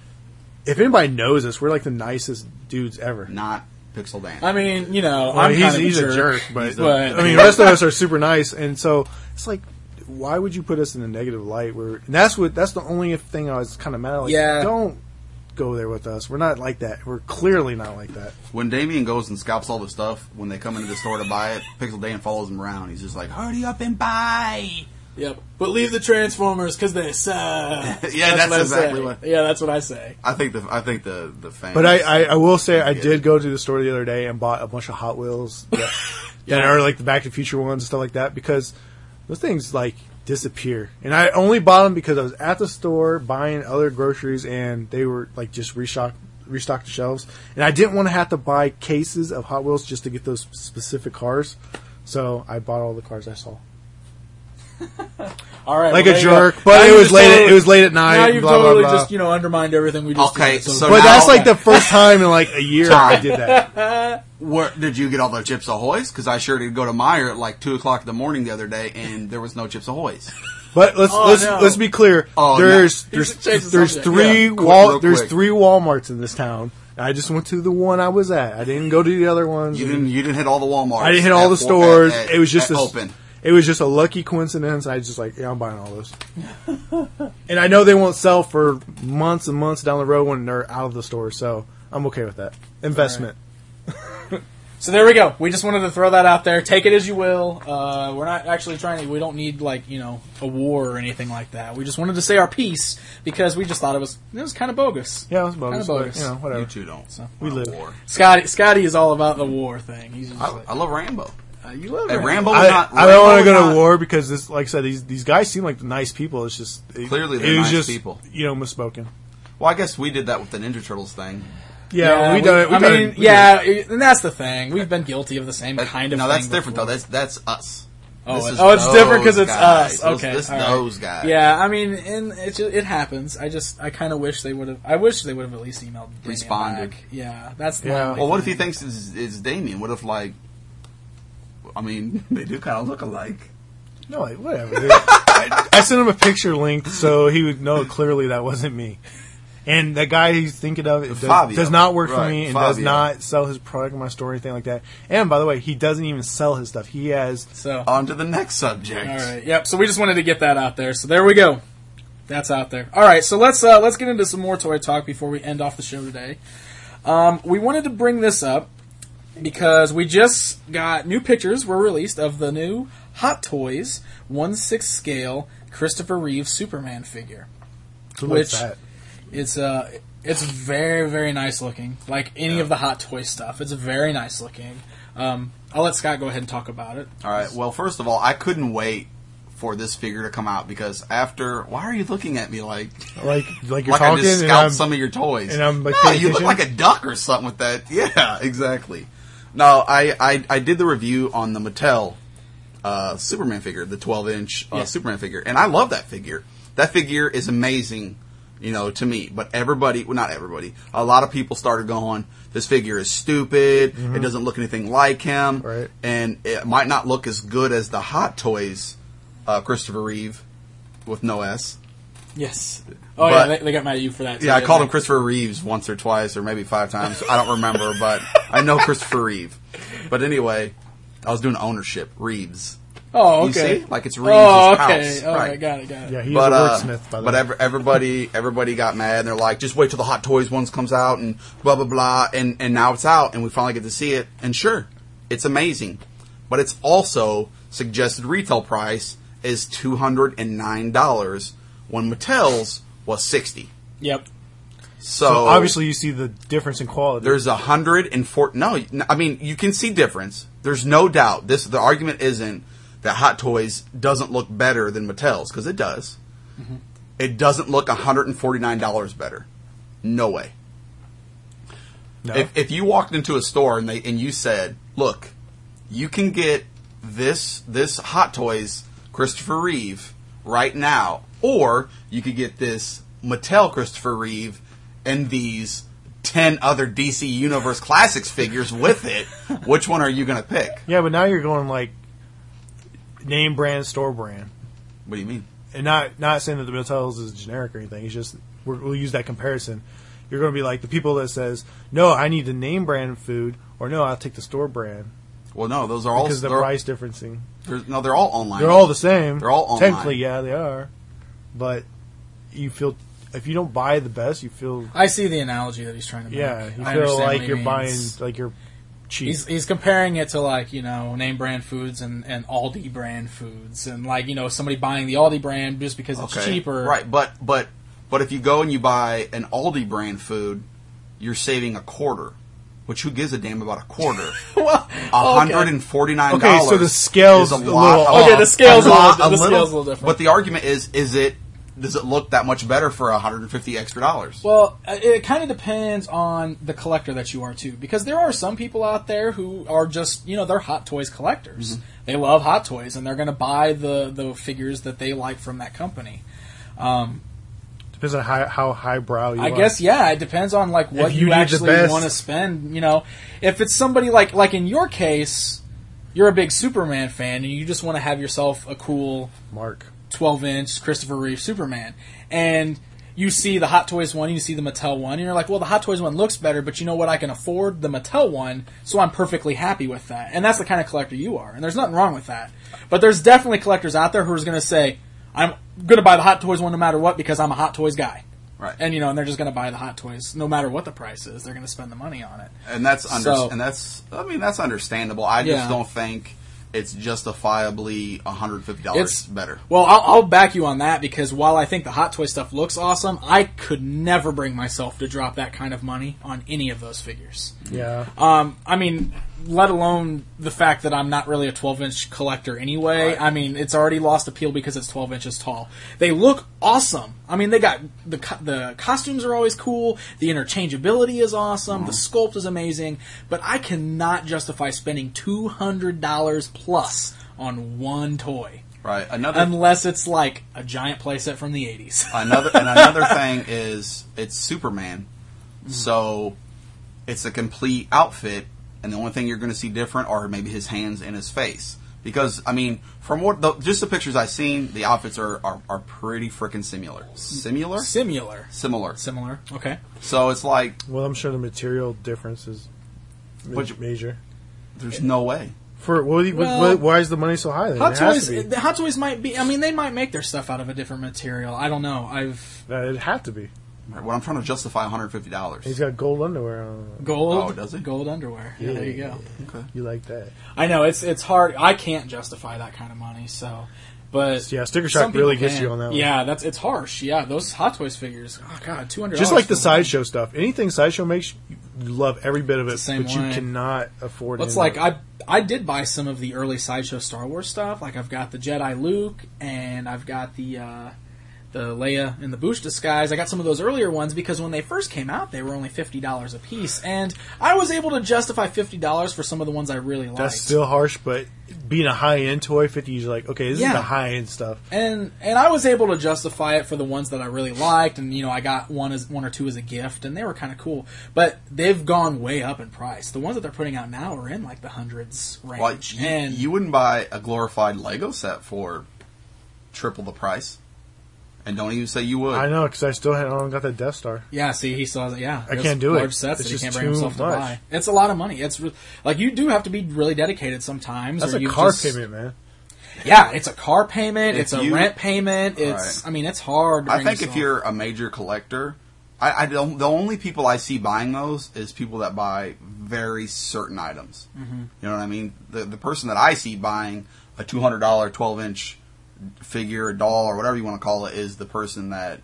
if anybody knows us, we're like the nicest dudes ever. Not Pixel Dan. I mean, you know, Well, I'm he's kind of he's a a jerk, but, He's a- but I mean, the rest of us are super nice, and so it's like, why would you put us in a negative light? Where and that's what that's the only thing I was kind of mad at. Like, Yeah. don't go there with us. We're not like that. We're clearly not like that. When Damien goes and scalps all the stuff, when they come into the store to buy it, Pixel Dan follows him around. He's just like, hurry up and buy. Yep. But leave the Transformers because they suck. Yeah, that's what I exactly say. what- Yeah, that's what I say. I think the I think the the fans. But I, I, I will say I Yeah. did go to the store the other day and bought a bunch of Hot Wheels that, that are like the Back to the Future ones and stuff like that because those things like disappear. And I only bought them because I was at the store buying other groceries and they were like just restocked restocked the shelves. And I didn't want to have to buy cases of Hot Wheels just to get those specific cars. So I bought all the cars I saw. All right, Like well, a there you jerk, go. but Now it you was just late. totally- It was late at night. Now you've blah, blah, totally blah. just you know undermined everything we just Okay, did. so But now- that's like the first time in like a year I did that. Where did you get all the Chips Ahoy's? Because I sure did go to Meijer at like two o'clock in the morning the other day, and there was no Chips Ahoy's. But let's Oh, let's no. let's be clear. Oh, there's no. there's He's changing there's subject. three Yeah, quick, wall real there's quick. three Walmarts in this town. I just went to the one I was at. I didn't go to the other ones. You didn't you didn't hit all the Walmarts. I didn't hit all at- the stores. at- it was just at a, open. It was just a lucky coincidence. I was just like, yeah, I'm buying all those. And I know they won't sell for months and months down the road when they're out of the store, so I'm okay with that. Investment. So there we go. We just wanted to throw that out there. Take it as you will. Uh, we're not actually trying to. We don't need like you know a war or anything like that. We just wanted to say our piece because we just thought it was it was kind of bogus. Yeah, it was bogus. Kinda but, bogus. you know, whatever. You two don't. So. We Want live. war. Scotty Scotty is all about the war thing. He's just I, like, I love Rambo. uh, you love Hey, Rambo. Rambo was I, not. I don't want to Rambo go was to not- war because, this, like I said, these these guys seem like nice people. It's just it, Clearly it they're was nice just, people. You know, misspoken. Well, I guess we did that with the Ninja Turtles thing. Yeah, we done it. We I done mean, it. We yeah, and that's the thing. We've been guilty of the same That- kind of. no, thing that's different before. though. That's that's us. Oh, This it- is oh, it's different because those it's guys. us. Those- Okay, this all right. those guys. Yeah, I mean, and it ju- it happens. I just I kind of wish they would have. I wish they would have at least emailed Damien Responded. back. Yeah, that's the Yeah. only Well, what if he thing. thinks it's, it's Damien? What if like? I mean, they do kind of look alike. No, like, whatever. dude. I, I sent him a picture link so he would know clearly that wasn't me. And that guy he's thinking of it does, Fabio. does not work for Right, me and Fabio. does not sell his product in my store or anything like that. And by the way, he doesn't even sell his stuff. He has So, On to the next subject. all right, yep. So we just wanted to get that out there. So there we go. That's out there. All right, so let's uh, let's get into some more toy talk before we end off the show today. Um, we wanted to bring this up because we just got new pictures were released of the new Hot Toys one sixth scale Christopher Reeve Superman figure. so Which- what's that? It's uh, it's very very nice looking. Like any of the Hot Toy stuff, it's very nice looking. Um, I'll let Scott go ahead and talk about it. All right. Well, first of all, I couldn't wait for this figure to come out because after, why are you looking at me like Like like you're like I talking just and scalped I'm, some of your toys? and I'm, like, no, paying you look attention? like a duck or something with that. Yeah, exactly. No, I I, I did the review on the Mattel uh, Superman figure, the twelve inch uh, Yeah. Superman figure, and I love that figure. That figure is amazing. You know, to me, but everybody, well, not everybody, a lot of people started going, this figure is stupid, it doesn't look anything like him, Right. and it might not look as good as the Hot Toys uh, Christopher Reeve with no S. Yes. Oh But- yeah, they, they got mad at you for that. Too, Yeah, I didn't called they? him Christopher Reeves once or twice, or maybe five times. I don't remember, but I know Christopher Reeve. But anyway, I was doing ownership, Reeves. Oh, You okay. see? Like it's Reeves' Oh, okay. house. All right, Right. got it, got it. yeah, he's But, a uh, wordsmith by the but way. ever, everybody, everybody got mad. And they're like, just wait till the Hot Toys ones comes out and blah blah blah. And and now it's out, and we finally get to see it. And sure, it's amazing, but it's also suggested retail price is two hundred and nine dollars when Mattel's was sixty. Yep. So, so obviously you see the difference in quality. there's a hundred and four. No, I mean you can see difference. There's no doubt. This the argument isn't that Hot Toys doesn't look better than Mattel's because it does. Mm-hmm. It doesn't look one hundred and forty nine dollars better. No way. no. If if you walked into a store and they and you said, "Look, you can get this this Hot Toys Christopher Reeve right now, or you could get this Mattel Christopher Reeve and these ten other D C Universe Classics figures with it, which one are you going to pick?" yeah, but now you're going like name brand, store brand. What do you mean? And not not saying that the Mattel's is generic or anything. It's just we're, we'll use that comparison. You're going to be like the people that says, "No, I need the name brand food," or "No, I'll take the store brand," Well, no, those are all because the they're- price differencing. they're- no, they're all online. They're all the same. They're all online. Technically, yeah, they are. But you feel if you don't buy the best, you feel I see the analogy that he's trying to make. yeah, you I feel understand like what he you're buying means. like you're cheap. He's he's comparing it to like you know name brand foods and, and Aldi brand foods and like you know somebody buying the Aldi brand just because it's Okay. cheaper. Right, but but but if you go and you buy an Aldi brand food, you're saving a quarter. Which who gives a damn about a quarter? well, one hundred and forty nine dollars. Okay, so the scale's is a a lot. little of- Okay, the scale's a lot- little- the scale's a little different. But the argument is, is it does it look that much better for one hundred and fifty extra dollars? Well, uh, it kind of depends on the collector that you are too, because there are some people out there who are just you know they're Hot Toys collectors. Mm-hmm. They love Hot Toys and they're going to buy the the figures that they like from that company. Um, Depends on how, how highbrow you I are. guess yeah, it depends on like what If you you, need the actually best- want to spend. You know, if it's somebody like like in your case, you're a big Superman fan and you just want to have yourself a cool Mark. twelve inch Christopher Reeve Superman, and you see the Hot Toys one, you see the Mattel one, and you're like, well, the Hot Toys one looks better, but you know what? I can afford the Mattel one, so I'm perfectly happy with that. And that's the kind of collector you are, and there's nothing wrong with that. But there's definitely collectors out there who are going to say, I'm going to buy the Hot Toys one no matter what because I'm a Hot Toys guy. Right. And, you know, and they're just going to buy the Hot Toys no matter what the price is. They're going to spend the money on it. And that's under, So- and that's I mean that's understandable. I just Yeah. don't think it's justifiably one hundred fifty dollars It's better. Well, I'll, I'll back you on that because while I think the Hot Toy stuff looks awesome, I could never bring myself to drop that kind of money on any of those figures. Yeah. Um, I mean, let alone the fact that I'm not really a twelve inch collector anyway. Right. I mean, it's already lost appeal because it's twelve inches tall. They look awesome. I mean, they got the co- the costumes are always cool. The interchangeability is awesome. Mm-hmm. The sculpt is amazing. But I cannot justify spending two hundred dollars plus on one toy. Right. Another Unless it's like a giant playset from the eighties. another and another thing is it's Superman, so it's a complete outfit, and the only thing you're going to see different are maybe his hands and his face Because, I mean, from what the, just the pictures I've seen, the outfits are, are, are pretty freaking similar. Similar? Similar. Similar. Similar. Okay. So it's like... Well, I'm sure the material difference is ma- But you- major. There's no way. For what, do you- Well, what- Why is the money so high then? Hot it has Toys, to be. the Hot Toys might be. I mean, they might make their stuff out of a different material. I don't know. I've Uh, It'd have to be. Well, I'm trying to justify one hundred fifty dollars. He's got gold underwear on. gold. Oh, does he? Gold underwear. Yeah, there you go. Okay. You like that? I know it's it's hard. I can't justify that kind of money. So, but Yeah, Sticker some Shock really people gets can. you on that one. Yeah, that's it's harsh. Yeah, those Hot Toys figures. Oh god, two hundred. Just like the Sideshow stuff. Anything Sideshow makes, you love every bit of it, It's the same but you way. cannot afford it. It's like I I did buy some of the early Sideshow Star Wars stuff. Like I've got the Jedi Luke, and I've got the uh, the Leia in the Boosh disguise. I got some of those earlier ones because when they first came out, they were only fifty dollars a piece, and I was able to justify fifty dollars for some of the ones I really liked. That's still harsh, but being a high-end toy, fifty, you're like, okay, this Yeah. is the high-end stuff. And and I was able to justify it for the ones that I really liked, and you know I got one as one or two as a gift, and they were kind of cool. But they've gone way up in price. The ones that they're putting out now are in like the hundreds range. Well, you, and you wouldn't buy a glorified Lego set for triple the price. And don't even say you would. I know, because I still haven't got that Death Star. yeah, see, he still has it. Yeah, I There's can't do it. large sets It's that he just can't bring too himself to much. buy. It's a lot of money. It's re- like you do have to be really dedicated sometimes. That's or a you car just- payment, man. Yeah, it's a car payment. If It's a you- rent payment. It's. Right. I mean, it's hard. To I bring think if yourself- you're a major collector, I, I don't. The only people I see buying those is people that buy very certain items. Mm-hmm. You know what I mean? The the person that I see buying a two hundred dollar twelve inch figure, a doll, or whatever you want to call it, is the person that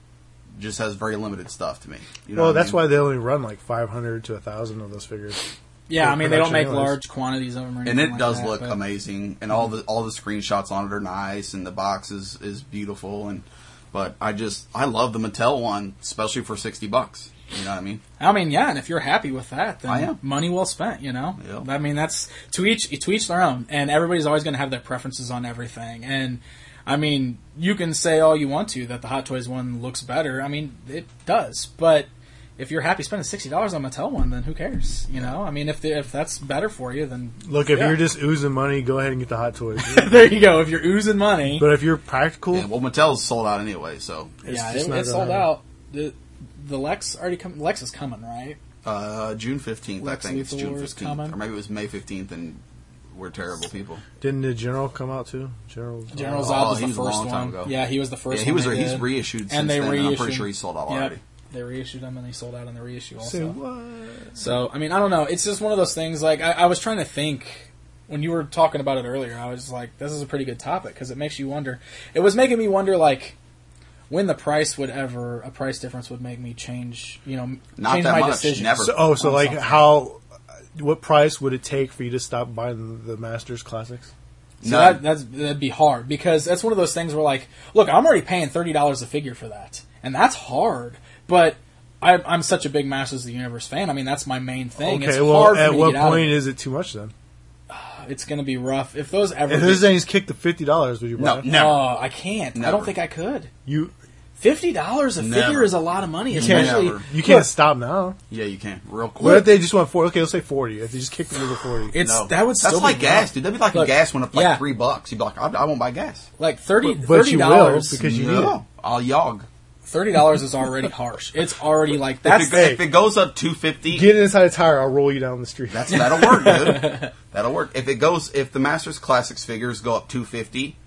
just has very limited stuff to me. You know Well, what I that's mean? why they only run like five hundred to one thousand of those figures. Yeah, for I mean they don't production make anyways. large quantities of them or And anything it like does that, look but- amazing, and all the all the screenshots on it are nice, and the box is, is beautiful. And but I just I love the Mattel one, especially for sixty bucks. You know what I mean? I mean, yeah, and if you're happy with that, then I am. money well spent. You know, Yep. I mean that's to each to each their own, and everybody's always going to have their preferences on everything. And I mean, you can say all you want to that the Hot Toys one looks better. I mean, it does, but if you're happy spending sixty dollars on a Mattel one, then who cares? You know, I mean, if the, if that's better for you, then Look, if yeah. you're just oozing money, go ahead and get the Hot Toys. there you go. If you're oozing money, But if you're practical, Yeah, well, Mattel's sold out anyway, so it's yeah, just it, not it's gonna sold happen. out. The the Lex already come. Lex is coming, right? uh, June fifteenth, I Lex think it's Luthor June is fifteenth, coming. or maybe it was May fifteenth, and we're terrible people. Didn't the General come out too? General. General Oh, Zod was he the was a first long time one. ago. Yeah, he was the first. Yeah, he one was they re- he's did. reissued since and they then. And I'm reissued. pretty sure he's sold out Yep. already. They reissued them and they sold out on the reissue also. Say what? So, I mean, I don't know. It's just one of those things. Like, I, I was trying to think when you were talking about it earlier. I was like, this is a pretty good topic because it makes you wonder. It was making me wonder, like, when the price would ever a price difference would make me change. You know, Not change that my much, decision. never. So, oh, so on like something. how? What price would it take for you to stop buying the Masters Classics? So No. that that's, that'd be hard because that's one of those things where, like, look, I'm already paying thirty dollars a figure for that, and that's hard. But I, I'm such a big Masters of the Universe fan. I mean, that's my main thing. Okay, it's well, hard for at me what to get out of point it. is it too much then? It's going to be rough if those ever. If get- this thing's kicked to fifty dollars, would you buy No, it? never. Oh, I can't. I Never. don't think I could. You Fifty dollars a Never. figure is a lot of money, can't. especially. Never. you can't Look, stop now. Yeah, you can real quick. What if they just want forty? Okay, let's say forty. If they just kicked it to the forty, It's No. that would That's still like be gas, rough. dude. That'd be like Look, if gas went up like yeah. three bucks. You'd be like, I, I won't buy gas. Like thirty but, but you will dollars because you no, need it. I'll yog. thirty dollars is already harsh. It's already like If that's it, if it goes up two fifty, Get inside a tire, I'll roll you down the street. that's that'll work, dude. That'll work. If it goes, if the Masters Classics figures go up two fifty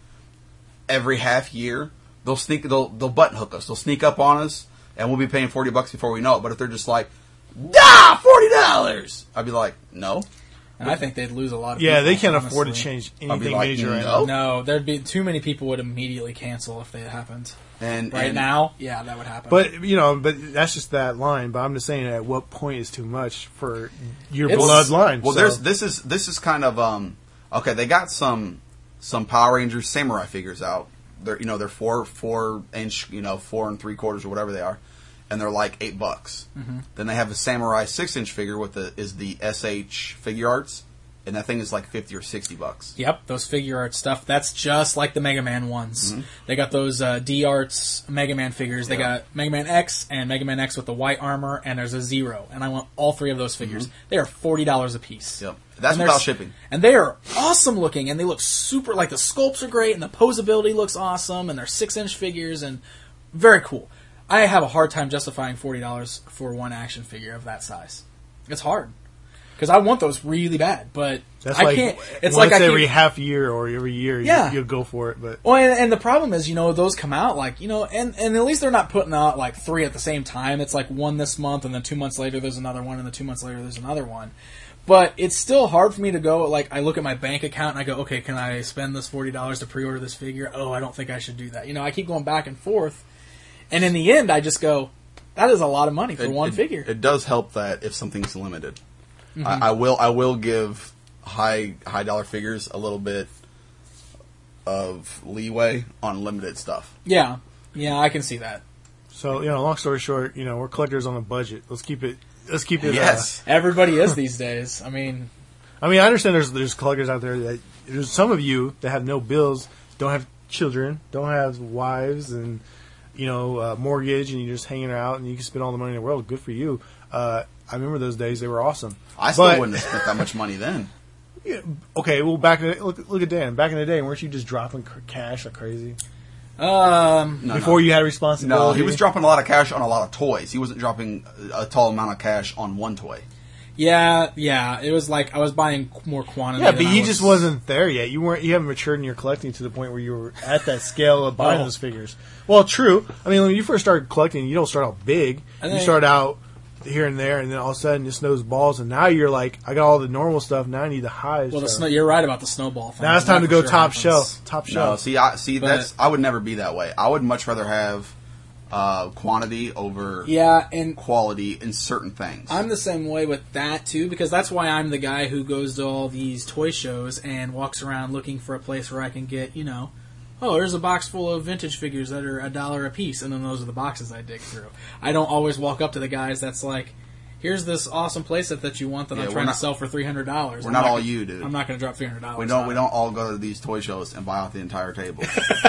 every half year, they'll sneak, they'll they'll button hook us. They'll sneak up on us, and we'll be paying forty bucks before we know it. But if they're just like, "Dah, forty dollars," I'd be like, "No." and I think they'd lose a lot of. yeah, people, they can't afford to honestly. change I'll be anything like, major right no. now. No, there'd be too many people would immediately cancel if that happened. And Right and now, yeah, that would happen. But you know, but that's just that line. But I'm just saying, at what point is too much for your It's- blood line? Well, So- there's this is this is kind of um okay. They got some some Power Rangers Samurai figures out. They're you know they're four four inch you know four and three quarters or whatever they are, and they're like eight bucks. Mm-hmm. Then they have a Samurai six inch figure with the is the S H Figure Arts. and that thing is like fifty or sixty bucks. Yep, those figure art stuff. That's just like the Mega Man ones. Mm-hmm. They got those uh, D-Arts Mega Man figures. They Yeah. got Mega Man X and Mega Man X with the white armor, and there's a Zero. And I want all three of those figures. Mm-hmm. They are forty dollars a piece. Yep, that's And they're without s- shipping. And they are awesome looking, and they look super, like the sculpts are great, and the posability looks awesome, and they're six inch figures, and very cool. I have a hard time justifying forty dollars for one action figure of that size. It's hard. Because I want those really bad, but That's I like can't. once It's like I every keep, half year or every year, Yeah. you, you'll go for it. But Well, and, and the problem is, you know, those come out like, you know, and, and at least they're not putting out like three at the same time. It's like one this month, and then two months later there's another one, and then two months later there's another one. But it's still hard for me to go, like, I look at my bank account and I go, okay, can I spend this forty dollars to pre-order this figure? Oh, I don't think I should do that. You know, I keep going back and forth. And in the end, I just go, that is a lot of money for It- one it- figure. It does help that if something's limited. Mm-hmm. I, I will. I will give high high dollar figures a little bit of leeway on limited stuff. yeah. Yeah, I can see that. so, you know, long story short, you know, we're collectors on a budget. Let's keep it. Let's keep it. uh, Yes. Everybody is these days. I mean, I mean, I understand there's there's collectors out there that there's some of you that have no bills, don't have children, don't have wives, and you know, uh, mortgage, and you're just hanging out, and you can spend all the money in the world. Good for you. Uh, I remember those days; they were awesome. I still But- wouldn't have spent that much money then. Yeah, okay, well, back in the, look look at Dan. Back in the day, weren't you just dropping c- cash like crazy um, No, before no. you had No, responsibility? he was dropping a lot of cash on a lot of toys. He wasn't dropping a tall amount of cash on one toy. yeah, yeah. It was like I was buying more quantity. Yeah, than but I you was- just wasn't there yet. You weren't. You haven't matured in your collecting to the point where you were at that scale of buying Oh. those figures. Well, true. I mean, when you first started collecting, you don't start out big. I You think- start out here and there, and then all of a sudden, it snows balls, and now you're like, I got all the normal stuff. Now I need the highs. Well, the so- snow, you're right about the snowball thing. now it's time That to for go sure top happens. shelf. Top No, shelf. see, I see But- that's I would never be that way. I would much rather have uh, quantity over Yeah, and quality in certain things. I'm the same way with that too, because that's why I'm the guy who goes to all these toy shows and walks around looking for a place where I can get, you know, oh, there's a box full of vintage figures that are a dollar a piece, and then those are the boxes I dig through. I don't always walk up to the guys that's like, here's this awesome playset that you want that Yeah, I'm we're trying not- to sell for three hundred dollars. we're not all you, dude. I'm not going to drop three hundred dollars. we don't we don't all go to these toy shows and buy out the entire table.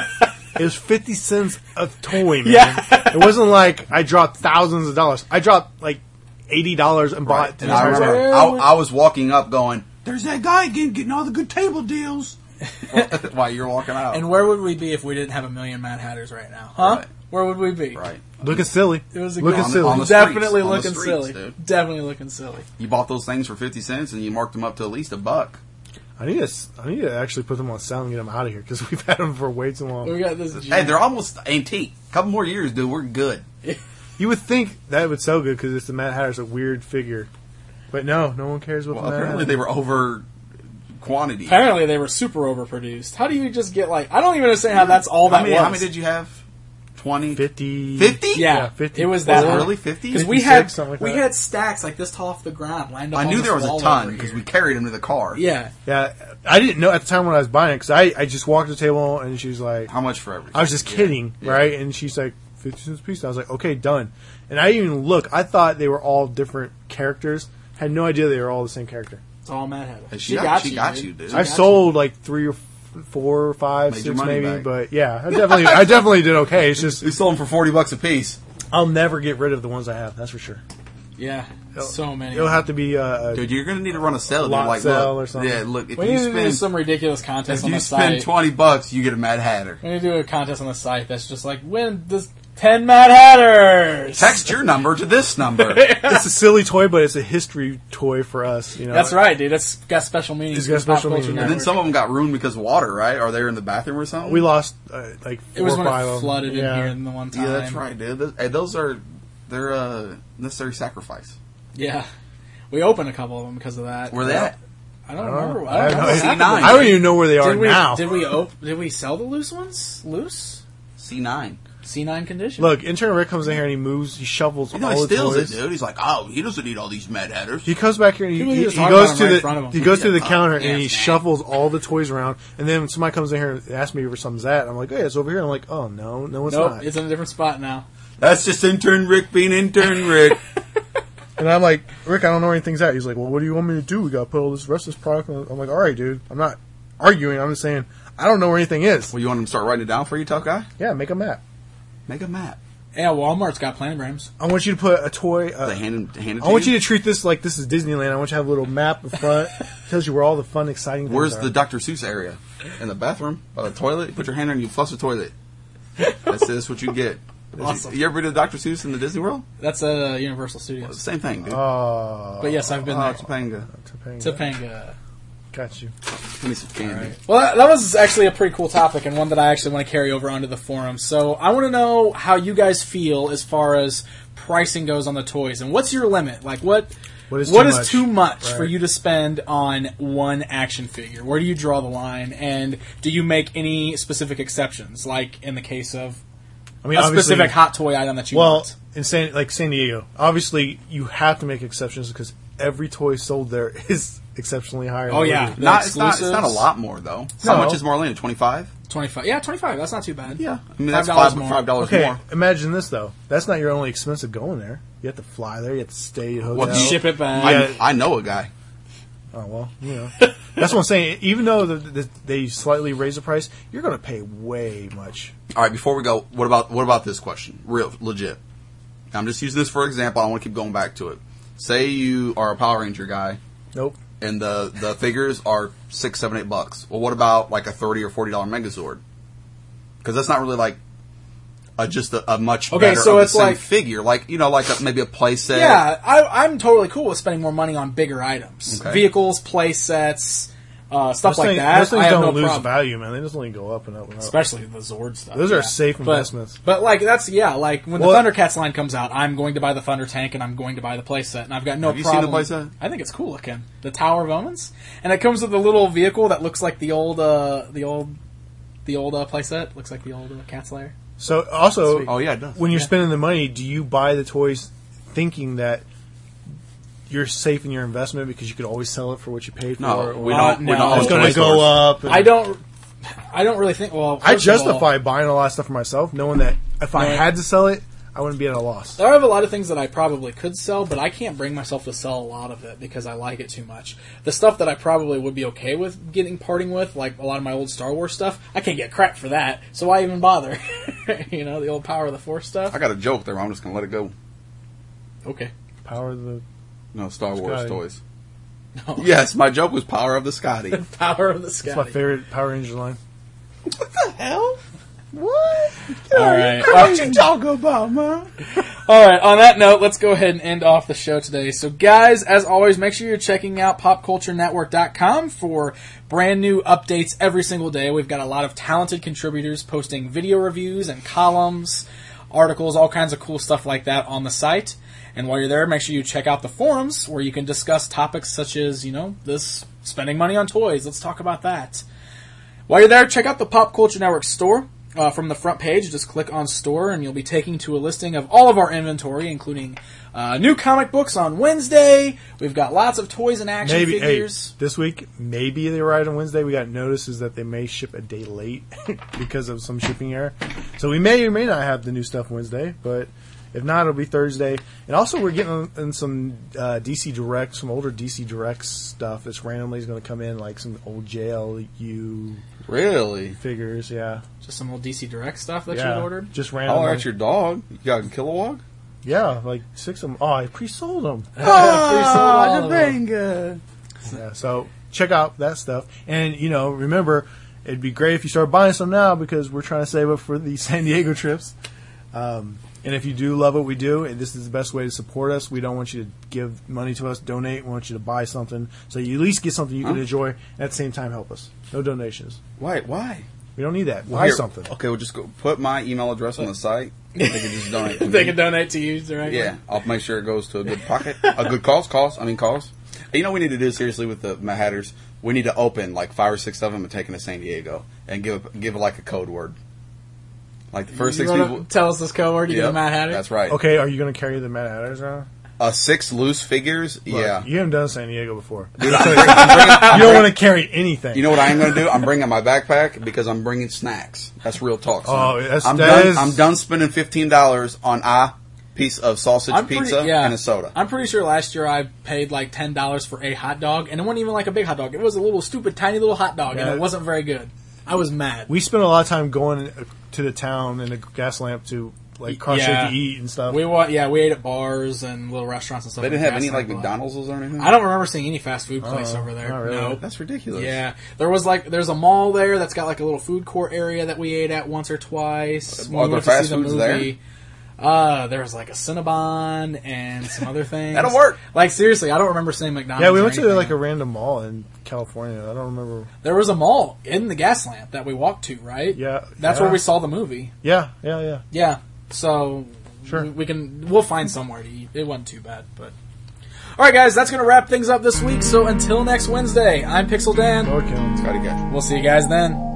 It was fifty cents a toy, man. Yeah. It wasn't like I dropped thousands of dollars. I dropped like eighty dollars and Right. bought. And I remember Yeah. I, I was walking up going, There's that guy again getting all the good table deals. while you're walking out. And where would we be if we didn't have a million Mad Hatters right now? Huh? Right. Where would we be? Right. Looking silly. It was a Looking good, On the- silly. on the streets, definitely on the looking streets, silly. dude. Definitely looking silly. You bought those things for fifty cents and you marked them up to at least a buck. I need to. s- I need to actually put them on sound and get them out of here because we've had them for way too long. We got this. Hey, they're almost antique. Couple more years, dude. We're good. You would think that would sell good because it's the Mad Hatter's a weird figure, but no, no one cares what Well, the Mad apparently Hatter. they were over quantity. Apparently, they were super overproduced. How do you just get like? I don't even understand how that's all that How many, was. how many did you have? twenty? fifty. fifty? Yeah, Yeah, fifty. it was Was that. it high. really fifty? Because we fifty-six, had something like we that. had stacks like this tall off the ground lined up. I on knew this there was a wall ton over because here. we carried them to the car. Yeah, Yeah, I didn't know at the time when I was buying it because I, I just walked to the table and she was like, How much for everything? I was just kidding, Yeah. right? And she's like, fifty cents a piece. I was like, okay, done. And I didn't even look. I thought they were all different characters. Had no idea they were all the same character. it's all Mad Hatter. Hey, she got- she got you, dude. I got sold like three or f- four or five, Made your six money maybe, back. but yeah, I definitely, I definitely did okay. It's just We sold them for forty bucks a piece. I'll never get rid of the ones I have. That's for sure. Yeah, so many. It'll have to be uh, Dude, you're gonna need to run a sale. A Dude. lot Like, sale look, or something. Yeah, look. If we you need to do spend some ridiculous contest if on you the spend site. twenty bucks, you get a Mad Hatter. We need to do a contest on the site that's just like win this ten Mad Hatters. Text your number to this number. it's a silly toy, but it's a history toy for us. You know, That's right, dude. It's got special meaning. It's got for Pop special Culture meaning. And then Network. some of them got ruined because of water, right? Are they in the bathroom or something? We lost uh, like four It was or when five it of them. flooded yeah. in here in the one time. Yeah, that's right, dude. Those, hey, those are they're uh, necessary sacrifice. Yeah. We opened a couple of them because of that. Where they at? I don't I don't remember. know. I don't I know. have what no happened idea. with I them. don't even know where they are Did we, now. Did we op- Did we sell the loose ones? Loose? C nine. C nine condition? Look, intern Rick comes in here and he moves, he shovels You know, all he the steals toys. it, dude. He's like, oh, he doesn't need all these Mad Hatters. He comes back here and he, People he, just he talk goes about to him right in the front of him. he goes to the Yeah, counter yes, and he man. shuffles all the toys around. And then when somebody comes in here and asks me where something's at, I'm like, oh, yeah, it's over here. I'm like, oh no, no, it's nope, not. it's in a different spot now. That's just intern Rick being intern Rick. And I'm like, Rick, I don't know where anything's at. He's like, well, what do you want me to do? We got to put all this rest of this product. I'm like, all right, dude. I'm not arguing. I'm just saying I don't know where anything is. Well, you want him to start writing it down for you, tough guy? Yeah, make a map. Make a map. Yeah, Walmart's got planograms. I want you to put a toy. Uh, They hand it, hand it to I want you? you to treat this like this is Disneyland. I want you to have a little map in front. Tells you where all the fun, exciting things Where's are. the Doctor Seuss area? In the bathroom? By the toilet? You put your hand in and you flush the toilet. That's, that's what you get. Awesome. You, you ever been to Doctor Seuss in the Disney World? That's uh, Universal Well, Studios. it's the same thing, dude. Oh, But yes, I've been oh, there. Topanga. Topanga. Topanga. Got you. Give me some candy. Well, that, that was actually a pretty cool topic and one that I actually want to carry over onto the forum. So I want to know how you guys feel as far as pricing goes on the toys, and what's your limit? Like, what What is what too is much? too much for Right. you to spend on one action figure? Where do you draw the line, and do you make any specific exceptions, like in the case of I mean, a obviously- specific hot toy item that you Well, want? in San like San Diego, obviously you have to make exceptions because every toy sold there is exceptionally higher. Oh, than yeah. what it Not, it's, not, it's not a exclusives? lot more, though. How No. much is Marlena? twenty-five? twenty-five. Yeah, twenty-five. That's not too bad. Yeah. I mean, that's five dollars five, more. five dollars Okay, more. imagine this though. That's not your only expensive going there. You have to fly there. You have to stay at a hotel. Well, you Ship it back. Yeah. I, I know a guy. Oh well, you know. That's what I'm saying. Even though the, the, they slightly raise the price, you're going to pay way much. All right, before we go, what about what about this question? Real, legit. I'm just using this for example. I want to keep going back to it. Say you are a Power Ranger guy, Nope. and the, the figures are six, seven, eight bucks. Well, what about like a thirty or forty dollar Megazord? Because that's not really like a, just a, a much Okay, better so of it's the same like- figure. Like you know, like a, maybe a play set. Yeah, I, I'm totally cool with spending more money on bigger items, Okay. vehicles, play sets, uh, stuff Those like things, that. those things I have don't no lose problem. value, man. They just only go up and up and up. Especially the Zord stuff. Those are yeah. safe But- investments. But, like that's yeah, like when Well- the Thundercats line comes out, I'm going to buy the Thunder Tank and I'm going to buy the playset, and I've got no Have you seen problem. the playset? I think it's cool looking. The Tower of Omens, and it comes with a little vehicle that looks like the old, uh, the old, the old uh, playset. Looks like the old uh, Cat's Lair. So also, Sweet. Oh yeah, it does. when you're Yeah. spending the money, do you buy the toys thinking that you're safe in your investment because you could always sell it for what you paid for? No, or we Uh, don't. no. We don't. it's own going toy to go stores. up. and- I don't. I don't really think. Well, I first of all, justify buying a lot of stuff for myself, knowing that if I No. had to sell it, I wouldn't be at a loss. There are a lot of things that I probably could sell, but I can't bring myself to sell a lot of it because I like it too much. The stuff that I probably would be okay with getting parting with, like a lot of my old Star Wars stuff, I can't get crap for that, so why even bother? You know, the old Power of the Force stuff. I got a joke there. I'm just gonna let it go. Okay. Power of the No Star Wars Scotty. toys. No. Yes, my joke was Power of the Scotty. Power of the Sky. That's my favorite Power Ranger line. Hell? What? All right. What you talking about, man? All right, on that note, let's go ahead and end off the show today. So, guys, as always, make sure you're checking out pop culture network dot com for brand new updates every single day. We've got a lot of talented contributors posting video reviews and columns, articles, all kinds of cool stuff like that on the site. And while you're there, make sure you check out the forums where you can discuss topics such as, you know, this spending money on toys. Let's talk about that. While you're there, check out the Pop Culture Network store. Uh, from the front page, just click on store and you'll be taken to a listing of all of our inventory, including uh, new comic books on Wednesday. We've got lots of toys and action Maybe figures. hey, this week, maybe they arrive on Wednesday. We got notices that they may ship a day late because of some shipping error. So we may or may not have the new stuff Wednesday, but if not, it'll be Thursday. And also, we're getting in some uh, D C Direct, some older D C Direct stuff that's randomly is going to come in, like some old J L U Really? figures. Yeah, Just some old D C Direct stuff that you yeah, had ordered. just How randomly. at your dog? You got a Kilowog? Yeah, like six of them. Oh, I pre-sold them. all of them. Jabanga. Yeah, so check out that stuff. And, you know, remember, it'd be great if you start buying some now because we're trying to save up for the San Diego trips. Um, and if you do love what we do, and this is the best way to support us, we don't want you to give money to us, donate. We want you to buy something so you at least get something you can Huh? enjoy and at the same time help us. No donations. Why? Why? We don't need that. Well, buy here- something. Okay, we'll just go put my email address on the site. They can just donate. To They me. can donate to you directly. Yeah, I'll make sure it goes to a good pocket, a good cause. Cause I mean cause. And you know what we need to do seriously with the Mad Hatters? We need to open like five or six of them and take them to San Diego and give give like a code word. Like the first You six wanna people. tell us this code word, you Yep, get a Mad Hatter? That's right. Okay, are you going to carry the Mad Hatters around? Uh, six loose figures. Look, yeah. You haven't done San Diego before. Dude, I'm bringing, I'm bringing, You don't want to carry anything. You know what I am going to do? I'm bringing my backpack because I'm bringing snacks. That's real talk. son. Oh, that's- I'm that done. is- I'm done spending fifteen dollars on I piece of sausage I'm pretty- pizza yeah. and a soda. I'm pretty sure last year I paid like ten dollars for a hot dog, and it wasn't even like a big hot dog. It was a little stupid, tiny little hot dog, Yeah. and it wasn't very good. I was mad. We spent a lot of time going to the town in a gas lamp to like cross Yeah. to eat and stuff. We wa- yeah, we ate at bars and little restaurants and stuff. They didn't like have any that. like McDonald's or anything. I don't remember seeing any fast food place Oh, over there. not really. No. That's ridiculous. Yeah, there was like there's a mall there that's got like a little food court area that we ate at once or twice. Are when we there went to see fast the foods movie. Uh, there was like a Cinnabon and some other things. That'll work. Like seriously, I don't remember seeing McDonald's. yeah, we or went to anything. like a random mall in California. I don't remember. There was a mall in the gas lamp that we walked to, right? Yeah, That's yeah. where we saw the movie. Yeah, yeah, yeah. Yeah. So Sure. we, we can we'll find somewhere to eat. It wasn't too bad, but all right, guys, that's gonna wrap things up this week. So until next Wednesday, I'm Pixel Dan. Okay. Scotty guy. We'll see you guys then.